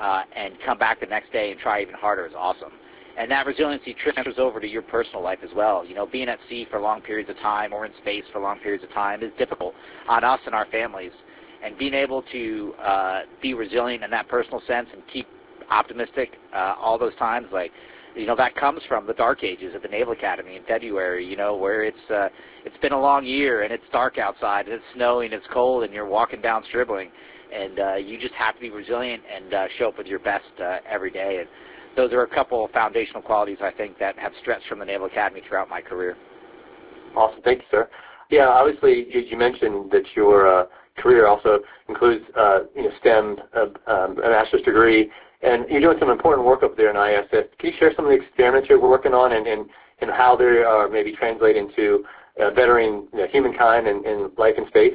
uh, and come back the next day and try even harder is awesome. And that resiliency transfers over to your personal life as well. You know, being at sea for long periods of time or in space for long periods of time is difficult on us and our families. And being able to uh, be resilient in that personal sense and keep optimistic uh, all those times, like, you know, that comes from the dark ages at the Naval Academy in February, you know, where it's uh, it's been a long year and it's dark outside and it's snowing, it's cold, and you're walking down Stribling. And uh, you just have to be resilient and uh, show up with your best uh, every day. And those are a couple of foundational qualities, I think, that have stretched from the Naval Academy throughout my career. Awesome. Thank you, sir. Yeah, obviously, you, you mentioned that your uh, career also includes uh, you know, STEM, uh, um, a master's degree, and you're doing some important work up there in I S S. Can you share some of the experiments you're working on and, and, and how they are maybe translate into uh, bettering you know, humankind and, and life in space?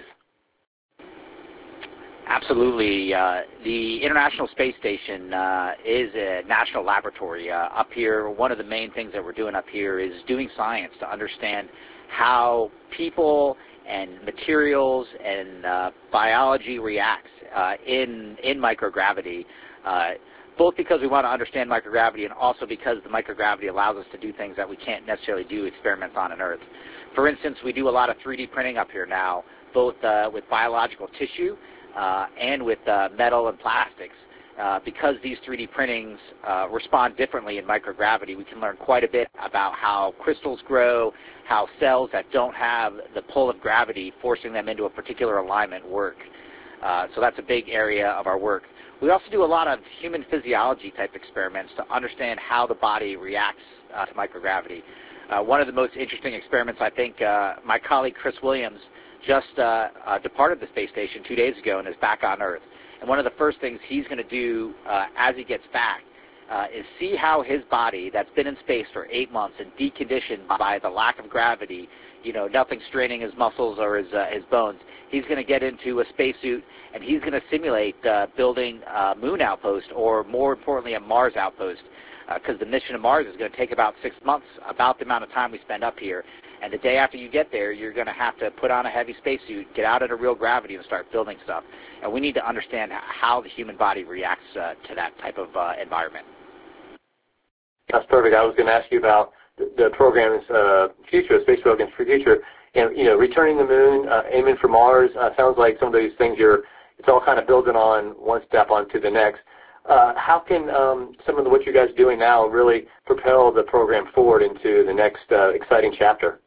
Absolutely. Uh, the International Space Station uh, is a national laboratory. Uh, up here, one of the main things that we're doing up here is doing science to understand how people and materials and uh, biology reacts uh, in, in microgravity, uh, both because we want to understand microgravity and also because the microgravity allows us to do things that we can't necessarily do experiments on on Earth. For instance, we do a lot of three D printing up here now, both uh, with biological tissue Uh, and with uh, metal and plastics. Uh, because these three D printings uh, respond differently in microgravity, we can learn quite a bit about how crystals grow, how cells that don't have the pull of gravity forcing them into a particular alignment work. Uh, so that's a big area of our work. We also do a lot of human physiology type experiments to understand how the body reacts uh, to microgravity. Uh, one of the most interesting experiments, I think, uh, my colleague Chris Williams just uh, uh, departed the space station two days ago and is back on Earth. And one of the first things he's going to do uh, as he gets back uh, is see how his body that's been in space for eight months and deconditioned by the lack of gravity, you know, nothing straining his muscles or his, uh, his bones. He's going to get into a spacesuit and he's going to simulate uh, building a moon outpost, or more importantly, a Mars outpost, because uh, the mission to Mars is going to take about six months, about the amount of time we spend up here. And the day after you get there, you're going to have to put on a heavy spacesuit, get out into real gravity, and start building stuff. And we need to understand how the human body reacts uh, to that type of uh, environment. That's perfect. I was going to ask you about the, the program's uh, future, space program's future. And, you know, returning the moon, uh, aiming for Mars, uh, sounds like some of these things you're, it's all kind of building on one step onto the next. Uh, how can um, some of the, what you guys are doing now really propel the program forward into the next uh, exciting chapter?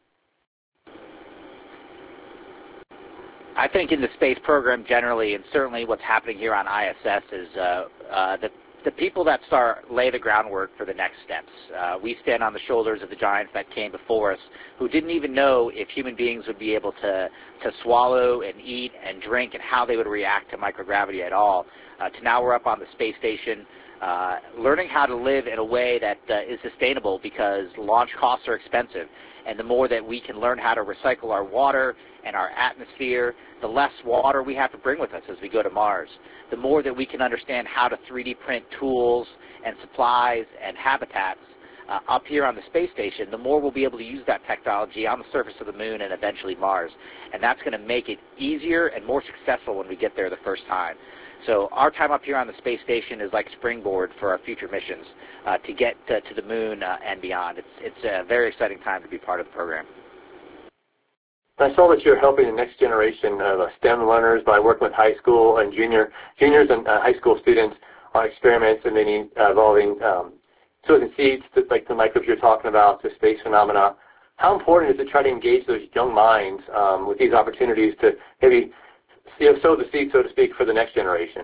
I think in the space program generally, and certainly what's happening here on I S S, is uh, uh, the, the people that start lay the groundwork for the next steps. Uh, we stand on the shoulders of the giants that came before us, who didn't even know if human beings would be able to, to swallow and eat and drink and how they would react to microgravity at all. Uh, to now we're up on the space station, uh, learning how to live in a way that uh, is sustainable, because launch costs are expensive. And the more that we can learn how to recycle our water and our atmosphere, the less water we have to bring with us as we go to Mars. The more that we can understand how to three D print tools and supplies and habitats uh, up here on the space station, the more we'll be able to use that technology on the surface of the moon and eventually Mars. And that's going to make it easier and more successful when we get there the first time. So our time up here on the space station is like a springboard for our future missions uh, to get uh, to the moon uh, and beyond. It's, it's a very exciting time to be part of the program. I saw that you're helping the next generation of uh, STEM learners by working with high school and junior juniors and uh, high school students on experiments and many uh, involving um, silicon seeds, like the microbes you're talking about, the space phenomena. How important is it to try to engage those young minds um, with these opportunities to maybe you know, sow the seed, so to speak, for the next generation?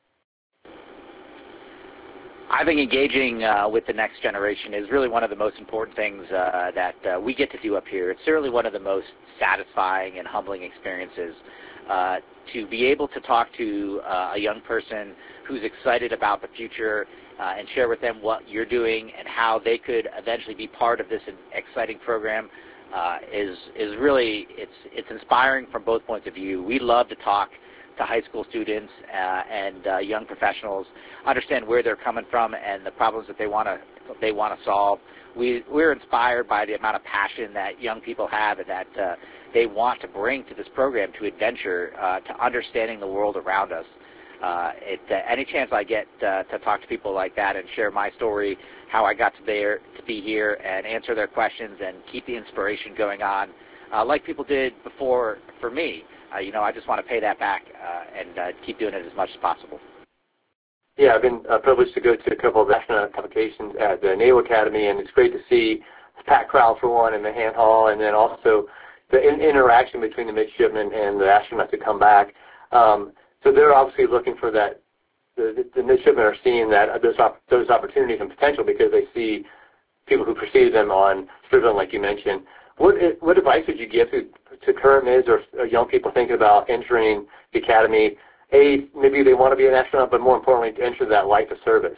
I think engaging uh, with the next generation is really one of the most important things uh, that uh, we get to do up here. It's certainly one of the most satisfying and humbling experiences uh, to be able to talk to uh, a young person who's excited about the future uh, and share with them what you're doing and how they could eventually be part of this exciting program. Uh, is is really, it's it's inspiring from both points of view. We love to talk to high school students uh, and uh, young professionals, understand where they're coming from and the problems that they want to they want to solve. We we're inspired by the amount of passion that young people have and that uh, they want to bring to this program, to adventure, uh, to understanding the world around us. Uh, it, uh, any chance I get uh, to talk to people like that and share my story, how I got to, there, to be here and answer their questions and keep the inspiration going on, uh, like people did before for me, uh, you know, I just want to pay that back uh, and uh, keep doing it as much as possible. Yeah, I've been uh, privileged to go to a couple of astronaut convocations at the Naval Academy, and it's great to see the packed crowd for one in the Hand Hall, and then also the in- interaction between the midshipmen and the astronauts who come back. Um, so they're obviously looking for that. The, the midshipmen are seeing that uh, those op- those opportunities and potential because they see people who preceded them on Strickland, like you mentioned. What what advice would you give to to current mids or uh, young people thinking about entering the academy? A, maybe they want to be an astronaut, but more importantly, to enter that life of service.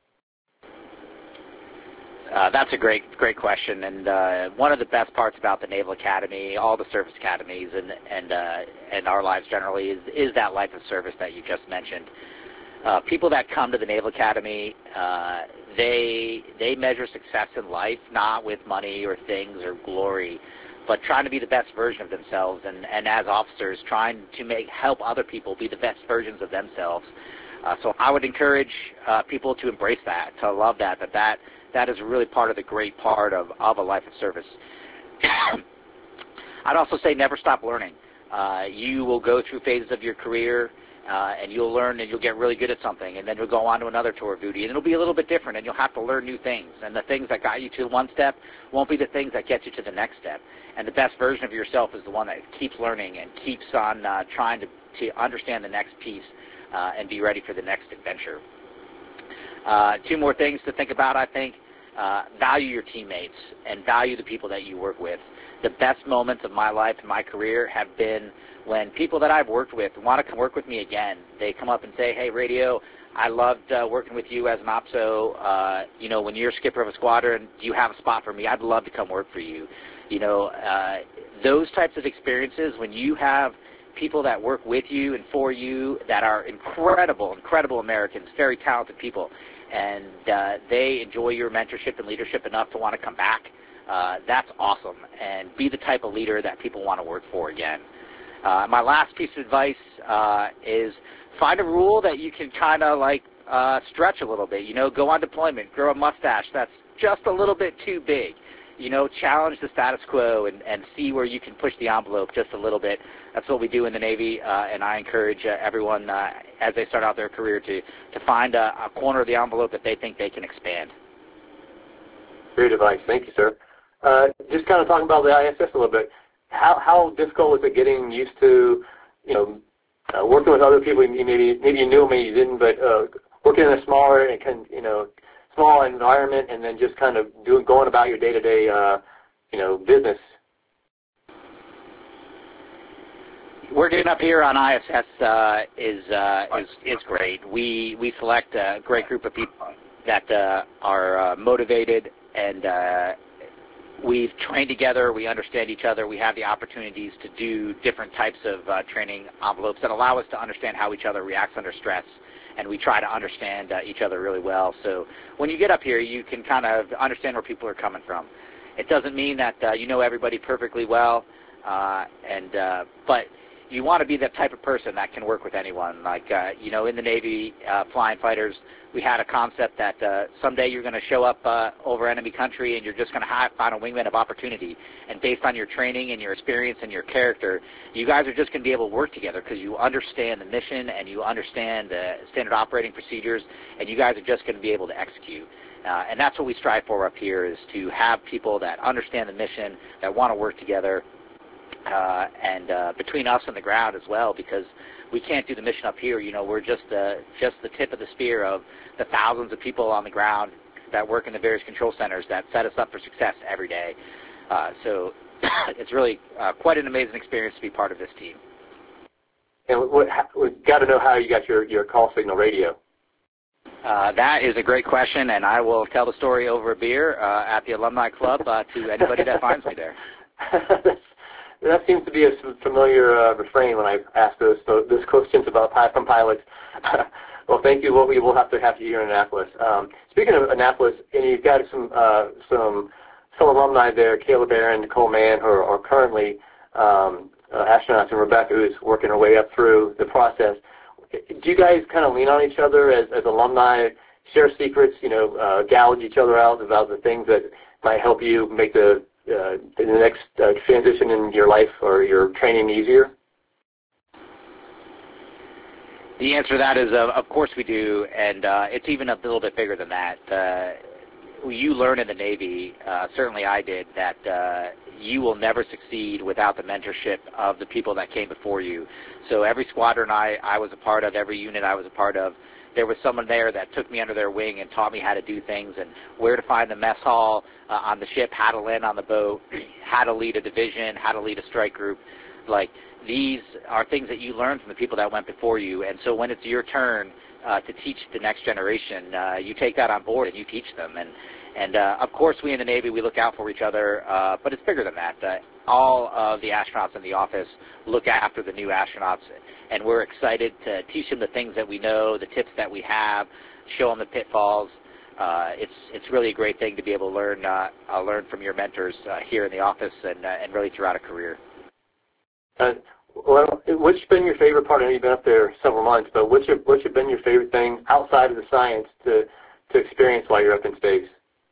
Uh, that's a great, great question, and uh, one of the best parts about the Naval Academy, all the service academies, and and uh, and our lives generally is is that life of service that you just mentioned. Uh, people that come to the Naval Academy, uh, they they measure success in life not with money or things or glory, but trying to be the best version of themselves, and, and as officers, trying to make help other people be the best versions of themselves. Uh, so I would encourage uh, people to embrace that, to love that, that that that is really part of the great part of, of a life of service. I'd also say never stop learning. Uh, you will go through phases of your career, uh, and you'll learn and you'll get really good at something, and then you'll go on to another tour of duty, and it'll be a little bit different, and you'll have to learn new things. And the things that got you to one step won't be the things that get you to the next step. And the best version of yourself is the one that keeps learning and keeps on uh, trying to, to understand the next piece uh, and be ready for the next adventure. Uh, two more things to think about, I think. Uh, value your teammates and value the people that you work with. The best moments of my life and my career have been when people that I've worked with want to come work with me again. They come up and say, hey, Radio, I loved uh, working with you as an O P S O. Uh, you know, when you're skipper of a squadron, do you have a spot for me? I'd love to come work for you. You know, uh, those types of experiences, when you have people that work with you and for you that are incredible, incredible Americans, very talented people, and uh, they enjoy your mentorship and leadership enough to want to come back, uh, that's awesome. And be the type of leader that people want to work for again. Uh, my last piece of advice uh, is find a rule that you can kind of like uh, stretch a little bit. You know, go on deployment, grow a mustache that's just a little bit too big. You know, challenge the status quo and, and see where you can push the envelope just a little bit. That's what we do in the Navy, uh, and I encourage uh, everyone uh, as they start out their career to, to find a, a corner of the envelope that they think they can expand. Great advice. Thank you, sir. Uh, just kind of talking about the I S S a little bit. How how difficult was it getting used to, you know, uh, working with other people? You maybe maybe you knew, maybe you didn't, but uh, working in a smaller and can, you know, small environment, and then just kind of doing going about your day-to-day, uh, you know, business. Working up here on I S S uh, is uh, is is great. We we select a great group of people that uh, are uh, motivated, and uh, we've trained together. We understand each other. We have the opportunities to do different types of uh, training envelopes that allow us to understand how each other reacts under stress. And we try to understand uh, each other really well. So when you get up here, you can kind of understand where people are coming from. It doesn't mean that uh, you know everybody perfectly well, uh, and uh, but you want to be that type of person that can work with anyone. Like, uh, you know, in the Navy, uh, flying fighters, we had a concept that uh, someday you're going to show up uh, over enemy country and you're just going to have find a wingman of opportunity. And based on your training and your experience and your character, you guys are just going to be able to work together because you understand the mission and you understand the standard operating procedures, and you guys are just going to be able to execute. Uh, and that's what we strive for up here, is to have people that understand the mission, that want to work together, uh, and uh, between us and the ground as well, because we can't do the mission up here. You know, we're just the, just the tip of the spear of the thousands of people on the ground that work in the various control centers that set us up for success every day. Uh, so it's really uh, quite an amazing experience to be part of this team. And what, we've got to know how you got your, your call signal radio. Uh, that is a great question, and I will tell the story over a beer uh, at the Alumni Club uh, to anybody that finds me there. That seems to be a familiar uh, refrain when I ask those those questions about from pilots. Well, thank you. Well, we will have to have you here in Annapolis. Um, speaking of Annapolis, and you've got some uh, some some alumni there, Caleb Aaron, Nicole Mann, who are, are currently um, uh, astronauts, and Rebecca, who's working her way up through the process. do you guys kind of lean on each other as, as alumni, share secrets, you know, uh, gouge each other out about the things that might help you make the, uh, the next uh, transition in your life or your training easier? The answer to that is, uh, of course we do, and uh, it's even a little bit bigger than that. Uh, you learn in the Navy, uh, certainly I did, that uh, you will never succeed without the mentorship of the people that came before you. So every squadron I, I was a part of, every unit I was a part of, there was someone there that took me under their wing and taught me how to do things and where to find the mess hall uh, on the ship, how to land on the boat, how to lead a division, how to lead a strike group. Like, these are things that you learn from the people that went before you, and so when it's your turn uh, to teach the next generation, uh, you take that on board and you teach them. And, and uh, of course, we in the Navy, we look out for each other, uh, but it's bigger than that. Uh, all of the astronauts in the office look after the new astronauts, and we're excited to teach them the things that we know, the tips that we have, show them the pitfalls. Uh, it's it's really a great thing to be able to learn uh, uh, learn from your mentors uh, here in the office and uh, and really throughout a career. Uh, well, what's been your favorite part? I know you've been up there several months, but what's your, what's been your favorite thing outside of the science to, to experience while you're up in space?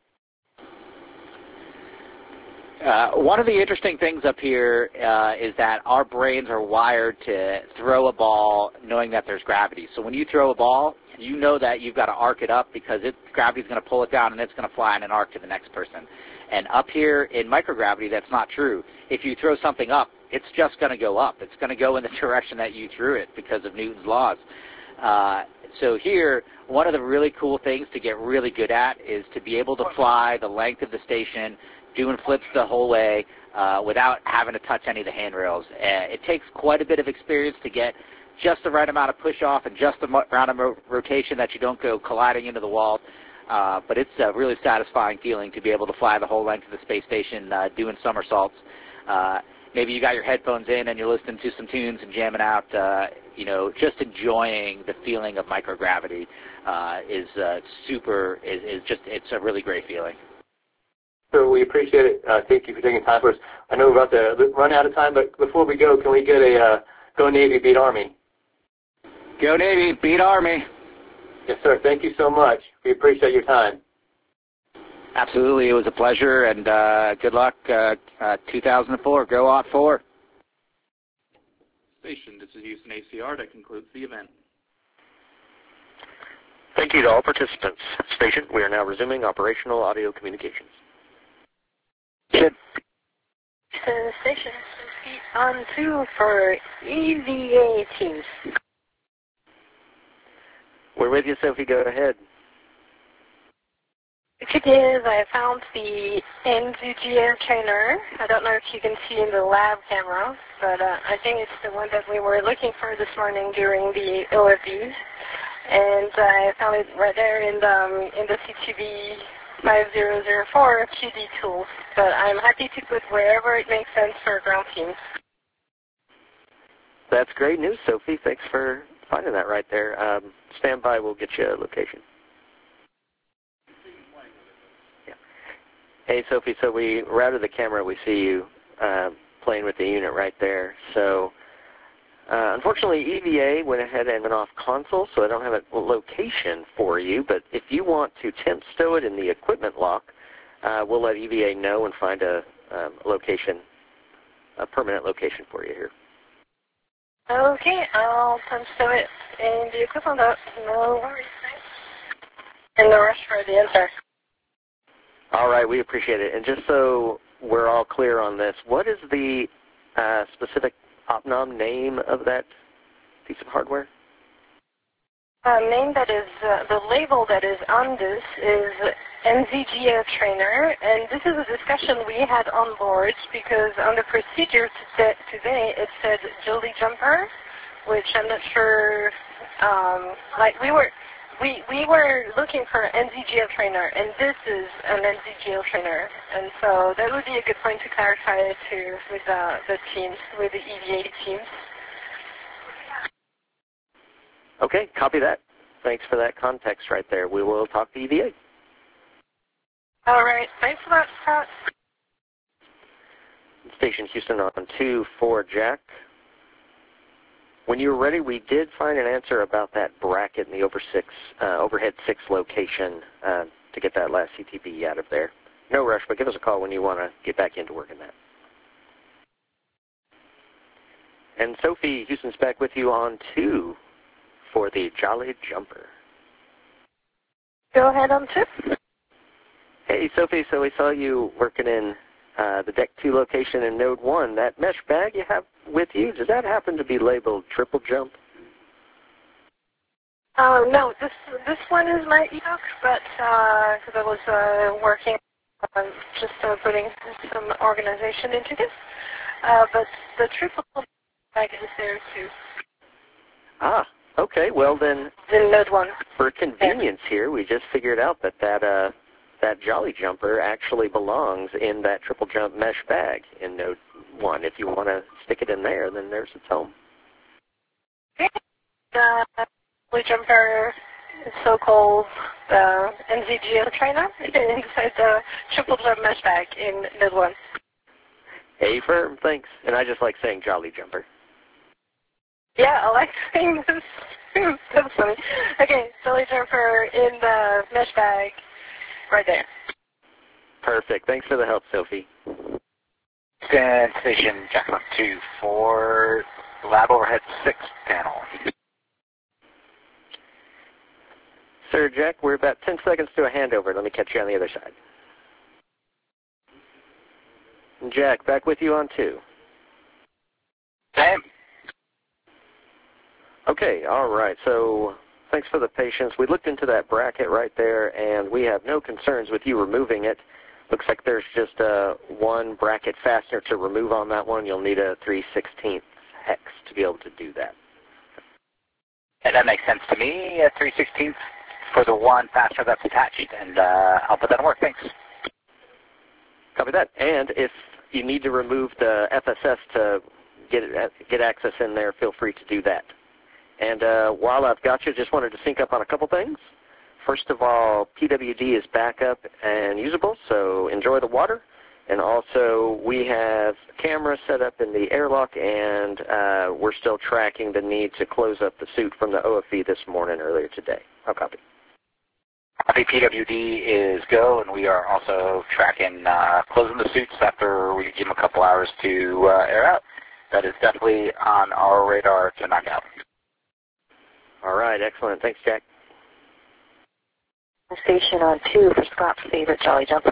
Uh, one of the interesting things up here uh, is that our brains are wired to throw a ball knowing that there's gravity. So when you throw a ball, you know that you've got to arc it up because it, gravity's going to pull it down and it's going to fly in an arc to the next person. And up here in microgravity, that's not true. If you throw something up, it's just going to go up. It's going to go in the direction that you threw it because of Newton's laws. Uh, so here, one of the really cool things to get really good at is to be able to fly the length of the station, doing flips the whole way uh, without having to touch any of the handrails. Uh, it takes quite a bit of experience to get just the right amount of push-off and just the amount of ro- rotation that you don't go colliding into the wall. Uh, but it's a really satisfying feeling to be able to fly the whole length of the space station uh, doing somersaults. Uh, maybe you got your headphones in and you're listening to some tunes and jamming out, uh, you know, just enjoying the feeling of microgravity uh, is uh, super, is, is just, it's a really great feeling. So we appreciate it. Uh, thank you for taking time for us. I know we're about to run out of time, but before we go, can we get a uh, Go Navy, Beat Army? Go Navy, beat Army. Yes, sir. Thank you so much. We appreciate your time. Absolutely. It was a pleasure, and uh, good luck. Uh, uh, two thousand four. Go Ot four. Station, this is Houston A C R. That concludes the event. Thank you to all participants. Station, we are now resuming operational audio communications. So station on two for E V A teams. We're with you, Sophie. Go ahead. It is. I found the N Z G Air trainer. I don't know if you can see in the lab camera, but uh, I think it's the one that we were looking for this morning during the O F Vs. And I found it right there in the, um, in the C T B five zero zero four Q D tools. But I'm happy to put wherever it makes sense for ground teams. That's great news, Sophie. Thanks for finding that right there. Um, stand by. We'll get you a location. Yeah. Hey, Sophie, so we routed the camera. We see you uh, playing with the unit right there. So uh, unfortunately, E V A went ahead and went off console, so I don't have a location for you. But if you want to temp stow it in the equipment lock, uh, we'll let E V A know and find a um, location, a permanent location for you here. Okay, I'll punch to it in the equipment up. No worries. And the rush for the answer. All right, we appreciate it. And just so we're all clear on this, what is the uh, specific opnom name of that piece of hardware? Uh, name that is, uh, the label that is on this is N Z G Air Trainer, and this is a discussion we had on board because on the procedure today it said Jolly Jumper, which I'm not sure, um, like we were, we, we were looking for N Z G Air Trainer, and this is an N Z G Air Trainer, and so that would be a good point to clarify it to with uh, the teams, with the E V A teams. Okay, copy that. Thanks for that context right there. We will talk to E V A. All right. Thanks a lot, Scott. Station Houston on two four Jack. when you were ready, we did find an answer about that bracket in the over six, uh, overhead six location uh, to get that last C T B out of there. No rush, but give us a call when you want to get back into working that. And Sophie, Houston's back with you on two for the Jolly Jumper. Go ahead on two. Hey, Sophie, so we saw you working in uh, the Deck two location in Node one. That mesh bag you have with you, does that happen to be labeled triple jump? Uh, no, this this one is my ebook, but because I was uh, working on just uh, putting some organization into this. Uh, but the triple bag is there too. Ah, okay. Well then, the Node one. For convenience here, we just figured out that that uh, that Jolly Jumper actually belongs in that triple jump mesh bag in Node one. If you want to stick it in there, then there's its home. The Jolly Jumper, so-called uh, N Z G O trainer, inside the triple jump mesh bag in Node one. Hey, firm, thanks. And I just like saying Jolly Jumper. Yeah, I like saying this. That's funny. Okay, Jolly Jumper in the mesh bag right there. Perfect. Thanks for the help, Sophie. And Station Jackson two for Lab Overhead six panel. Sir Jack, we're about ten seconds to a handover. Let me catch you on the other side. Jack, back with you on two. Same. Okay, all right. So thanks for the patience. We looked into that bracket right there, and we have no concerns with you removing it. Looks like there's just uh, one bracket fastener to remove on that one. You'll need a three sixteenths hex to be able to do that. And that makes sense to me, a three sixteenths for the one fastener that's attached, and uh, I'll put that in work. Thanks. Copy that. And if you need to remove the F S S to get it, get access in there, feel free to do that. And uh, while I've got you, just wanted to sync up on a couple things. First of all, P W D is back up and usable, so enjoy the water. And also, we have cameras set up in the airlock, and uh, we're still tracking the need to close up the suit from the O F E this morning earlier today. I'll copy. The P W D is go, and we are also tracking uh, closing the suits after we give them a couple hours to uh, air out. That is definitely on our radar to knock out. All right, excellent. Thanks, Jack. Station on two for Scott's favorite Jolly Jumper.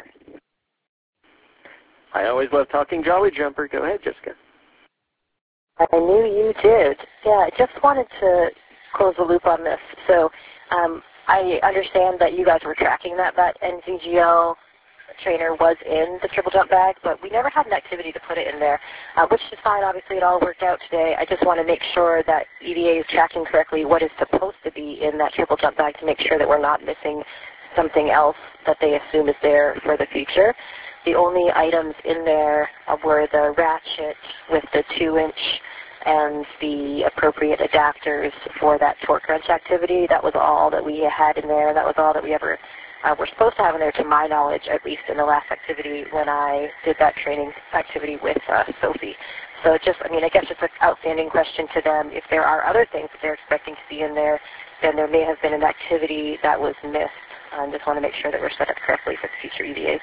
I always love talking Jolly Jumper. Go ahead, Jessica. I knew you did. Yeah, I just wanted to close the loop on this. So um, I understand that you guys were tracking that that N Z G L trainer was in the triple jump bag, but we never had an activity to put it in there, uh, which is fine. Obviously, it all worked out today. I just want to make sure that E V A is tracking correctly what is supposed to be in that triple jump bag to make sure that we're not missing something else that they assume is there for the future. The only items in there were the ratchet with the two inch and the appropriate adapters for that torque wrench activity. That was all that we had in there. That was all that we ever uh, were supposed to have in there, to my knowledge, at least in the last activity when I did that training activity with uh, Sophie. So just, I mean, I guess just an outstanding question to them. If there are other things that they're expecting to see in there, then there may have been an activity that was missed. I um, just want to make sure that we're set up correctly for the future E V As.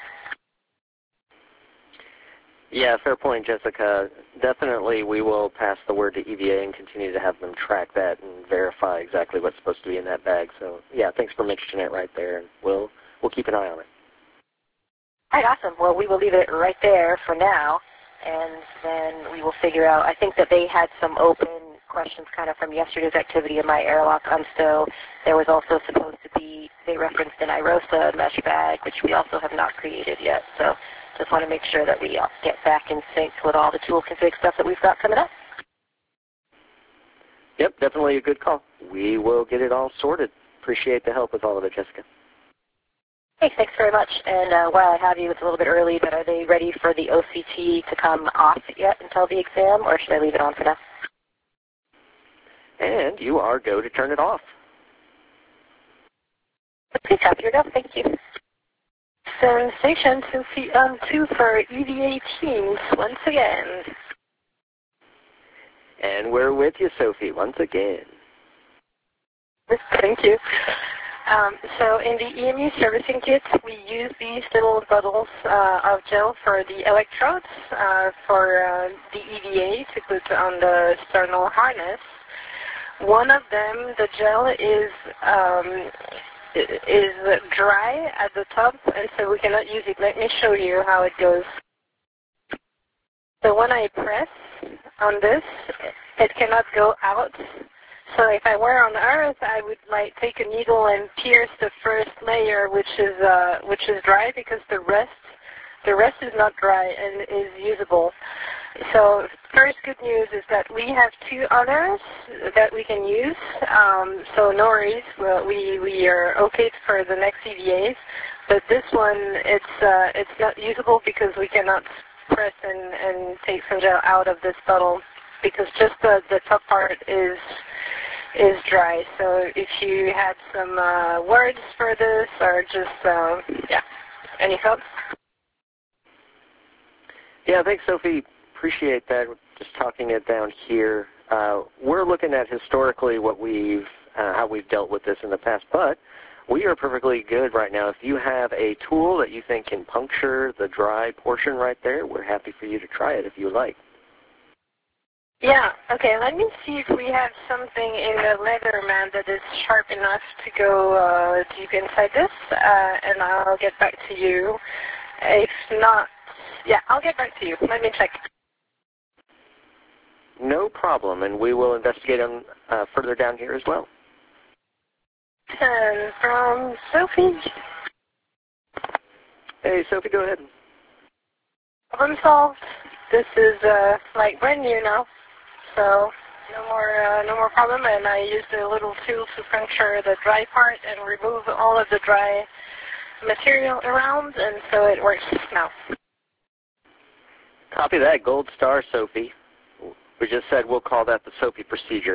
Yeah, fair point, Jessica. Definitely we will pass the word to E V A and continue to have them track that and verify exactly what's supposed to be in that bag. So, yeah, thanks for mentioning it right there, and we'll we'll keep an eye on it. All right, awesome. Well, we will leave it right there for now, and then we will figure out. I think that they had some open questions kind of from yesterday's activity in my airlock unsto. There was also supposed to be, they referenced an I R O S A mesh bag, which we also have not created yet. So just want to make sure that we get back in sync with all the tool config stuff that we've got coming up. Yep, definitely a good call. We will get it all sorted. Appreciate the help with all of it, Jessica. Hey, thanks very much. And uh, while I have you, it's a little bit early, but are they ready for the O C T to come off yet until the exam, or should I leave it on for now? And you are go to turn it off. Okay, copy your go. Thank you. Sensation two on two for E V A teams once again. And we're with you, Sophie, once again. Thank you. Um, so in the E M U servicing kits, we use these little bottles uh, of gel for the electrodes uh, for uh, the E V A to put on the sternal harness. One of them, the gel is um, is dry at the top, and so we cannot use it. Let me show you how it goes. So when I press on this, it cannot go out. So if I were on Earth, I would like take a needle and pierce the first layer, which is uh, which is dry, because the rest the rest is not dry and is usable. So first good news is that we have two others that we can use. Um, so no worries, well, we we are okay for the next E V As. But this one, it's uh, it's not usable because we cannot press and, and take some gel out of this bottle, because just the, the top part is is dry. So if you had some uh, words for this, or just, uh, yeah, any thoughts? Yeah, thanks, Sophie. Appreciate that. Just talking it down here. Uh, we're looking at historically what we've, uh, how we've dealt with this in the past, but we are perfectly good right now. If you have a tool that you think can puncture the dry portion right there, we're happy for you to try it if you like. Yeah, okay, let me see if we have something in the Leatherman that is sharp enough to go uh, deep inside this, uh, and I'll get back to you. If not, yeah, I'll get back to you. Let me check. No problem, and we will investigate them uh, further down here as well. And from Sophie. Hey, Sophie, go ahead. Problem solved. This is uh, like brand new now. So no more, uh, no more problem, and I used a little tool to puncture the dry part and remove all of the dry material around, and so it works now. Copy that. Gold star, Sophie. We just said we'll call that the Sophie procedure.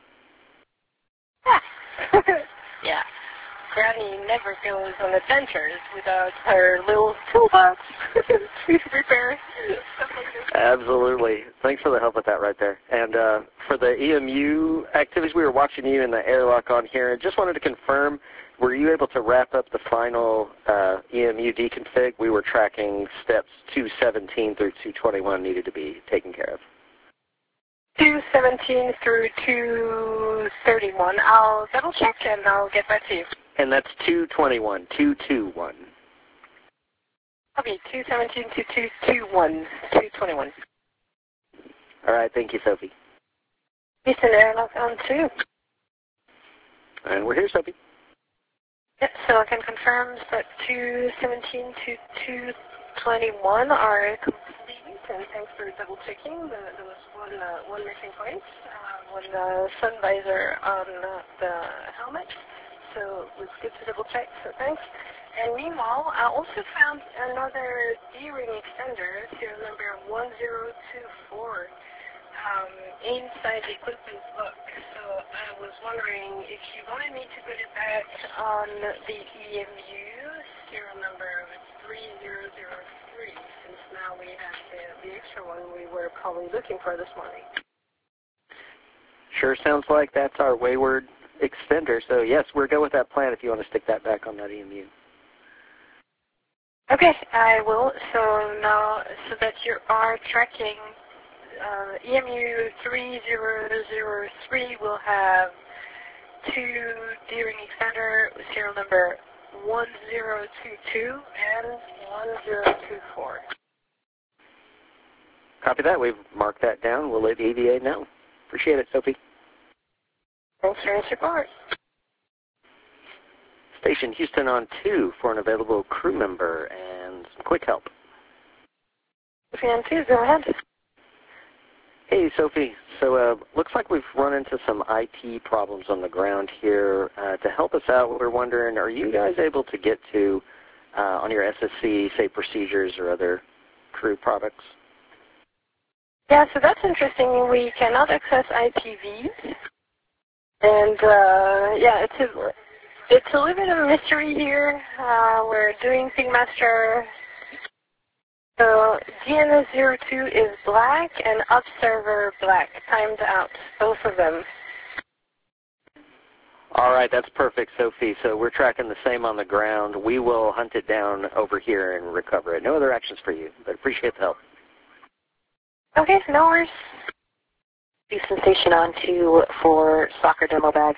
Yeah. Yeah. Granny never goes on adventures without her little toolbox to prepare stuff like this. Absolutely. Thanks for the help with that right there. And uh, for the E M U activities, we were watching you in the airlock on here, and just wanted to confirm, were you able to wrap up the final uh, E M U deconfig? We were tracking steps two seventeen through two twenty-one needed to be taken care of. two seventeen through two thirty-one. I'll double check and I'll get back to you. And that's two twenty-one, two twenty-one. Okay, two seventeen to two twenty-one, two twenty-one. All right, thank you, Sophie. Eastern Airlock on two. And we're here, Sophie. Yep, so I can confirm that two seventeen to two twenty-one are complete, and thanks for double checking. There, there was one uh, one missing point, uh, one uh, sun visor on uh, the helmet, so it was good to double check, so thanks. And meanwhile, I also found another D-ring extender, serial number one zero two four, um, inside the equipment book. So I was wondering if you wanted me to put it back on the E M U, serial number three zero zero three, since now we have the, the extra one we were probably looking for this morning. Sure sounds like that's our wayward extender, so yes, we're good with that plan if you want to stick that back on that E M U. Okay, I will. So now, so that you are tracking, uh, E M U three zero zero three will have two D-ring extender, serial number one zero two two and one zero two four. Copy that. We've marked that down. We'll let the E V A know. Appreciate it, Sophie. Thanks for your support. Station Houston on two for an available crew member and some quick help. Sophie on two, go ahead. Hey, Sophie. So uh, looks like we've run into some I T problems on the ground here. Uh, to help us out, we're wondering, are you guys able to get to, uh, on your S S C, say, procedures or other crew products? Yeah, so that's interesting. We cannot access I P Vs. And, uh, yeah, it's a, it's a little bit of a mystery here. Uh, we're doing Pigmaster So D N S zero two is black and Observer black. Timed out, both of them. All right, that's perfect, Sophie. So we're tracking the same on the ground. We will hunt it down over here and recover it. No other actions for you, but appreciate the help. Okay, no worries. Houston Station on two for soccer demo bag.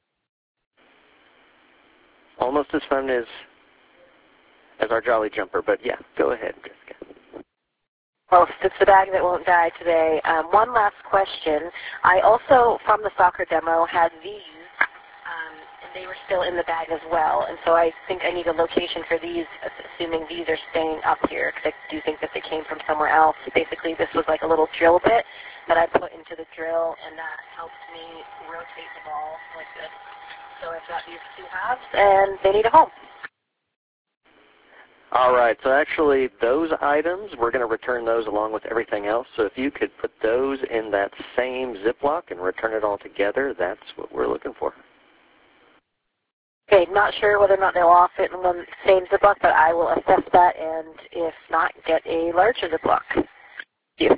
Almost as fun as as our Jolly Jumper, but yeah, go ahead, Jessica. Well, it's the bag that won't die today. Um, one last question. I also, from the soccer demo, had these, um, and they were still in the bag as well. And so I think I need a location for these, assuming these are staying up here, because I do think that they came from somewhere else. Basically, this was like a little drill bit that I put into the drill, and that helped me rotate the ball like this. So I've got these two halves, and they need a home. All right, so actually those items, we're going to return those along with everything else. So if you could put those in that same Ziploc and return it all together, that's what we're looking for. Okay, not sure whether or not they'll all fit in the same Ziploc, but I will assess that, and if not, get a larger Ziploc. Thank you.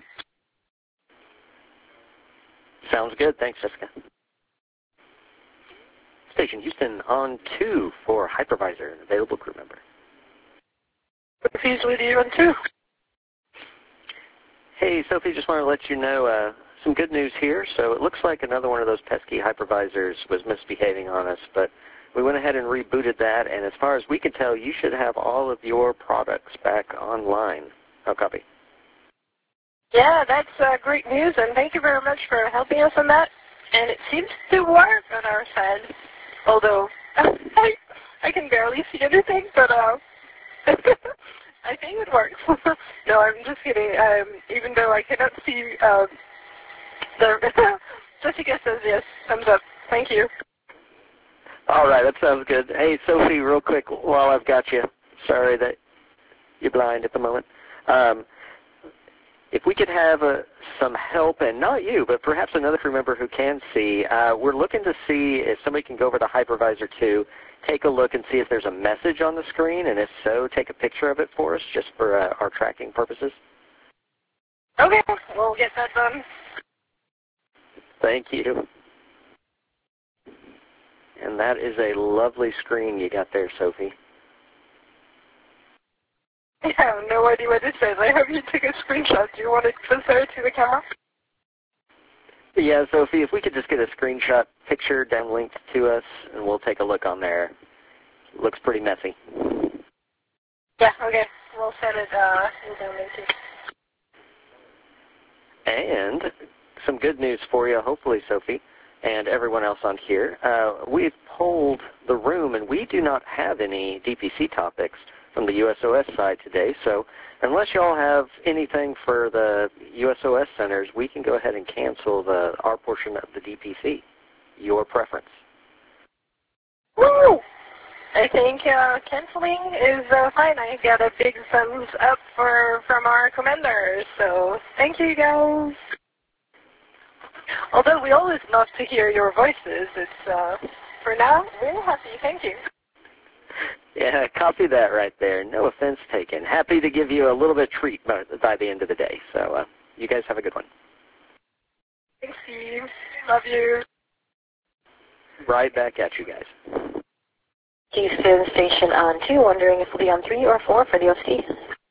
Sounds good. Thanks, Jessica. Station Houston on two for hypervisor, available crew member. Sophie's with you on two. Hey, Sophie, just wanted to let you know uh, some good news here. So it looks like another one of those pesky hypervisors was misbehaving on us, but we went ahead and rebooted that, and as far as we can tell, you should have all of your products back online. How copy? Yeah, that's uh, great news, and thank you very much for helping us on that. And it seems to work on our side, although I, I can barely see anything, but uh, I think it works. No, I'm just kidding. Um, even though I cannot see uh, the Jessica says yes, thumbs up. Thank you. All right, that sounds good. Hey, Sophie, real quick, while I've got you, sorry that you're blind at the moment. Um, if we could have uh, some help, and not you, but perhaps another crew member who can see, uh, we're looking to see if somebody can go over to Hypervisor two, take a look and see if there's a message on the screen, and if so, take a picture of it for us just for uh, our tracking purposes. Okay, we'll get that done. Thank you. And that is a lovely screen you got there, Sophie. I have no idea what it says. I hope you took a screenshot. Do you want it closer to the camera? Yeah, Sophie, if we could just get a screenshot picture down linked to us, and we'll take a look on there. It looks pretty messy. Yeah, okay. We'll send it uh, down linked to. And some good news for you, hopefully, Sophie, and everyone else on here. Uh, we've polled the room, and we do not have any D P C topics from the U S O S side today. So unless y'all have anything for the U S O S centers, we can go ahead and cancel the our portion of the D P C. Your preference. Woo! I think uh, canceling is uh, fine. I got a big thumbs up for from our commanders. So thank you, guys. Although we always love to hear your voices, it's uh, for now we're happy. Thank you. Yeah, copy that right there. No offense taken. Happy to give you a little bit of treat by, by the end of the day. So uh, you guys have a good one. Thanks, Steve. Love you. Right back at you guys. Houston Station on two, wondering if we'll be on three or four for the O C.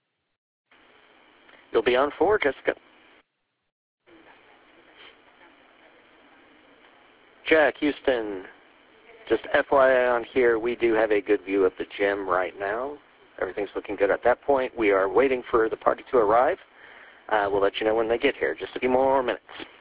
You'll be on four, Jessica. Jack, Houston. Just F Y I on here, we do have a good view of the gym right now. Everything's looking good at that point. We are waiting for the party to arrive. Uh, we'll let you know when they get here. Just a few more minutes.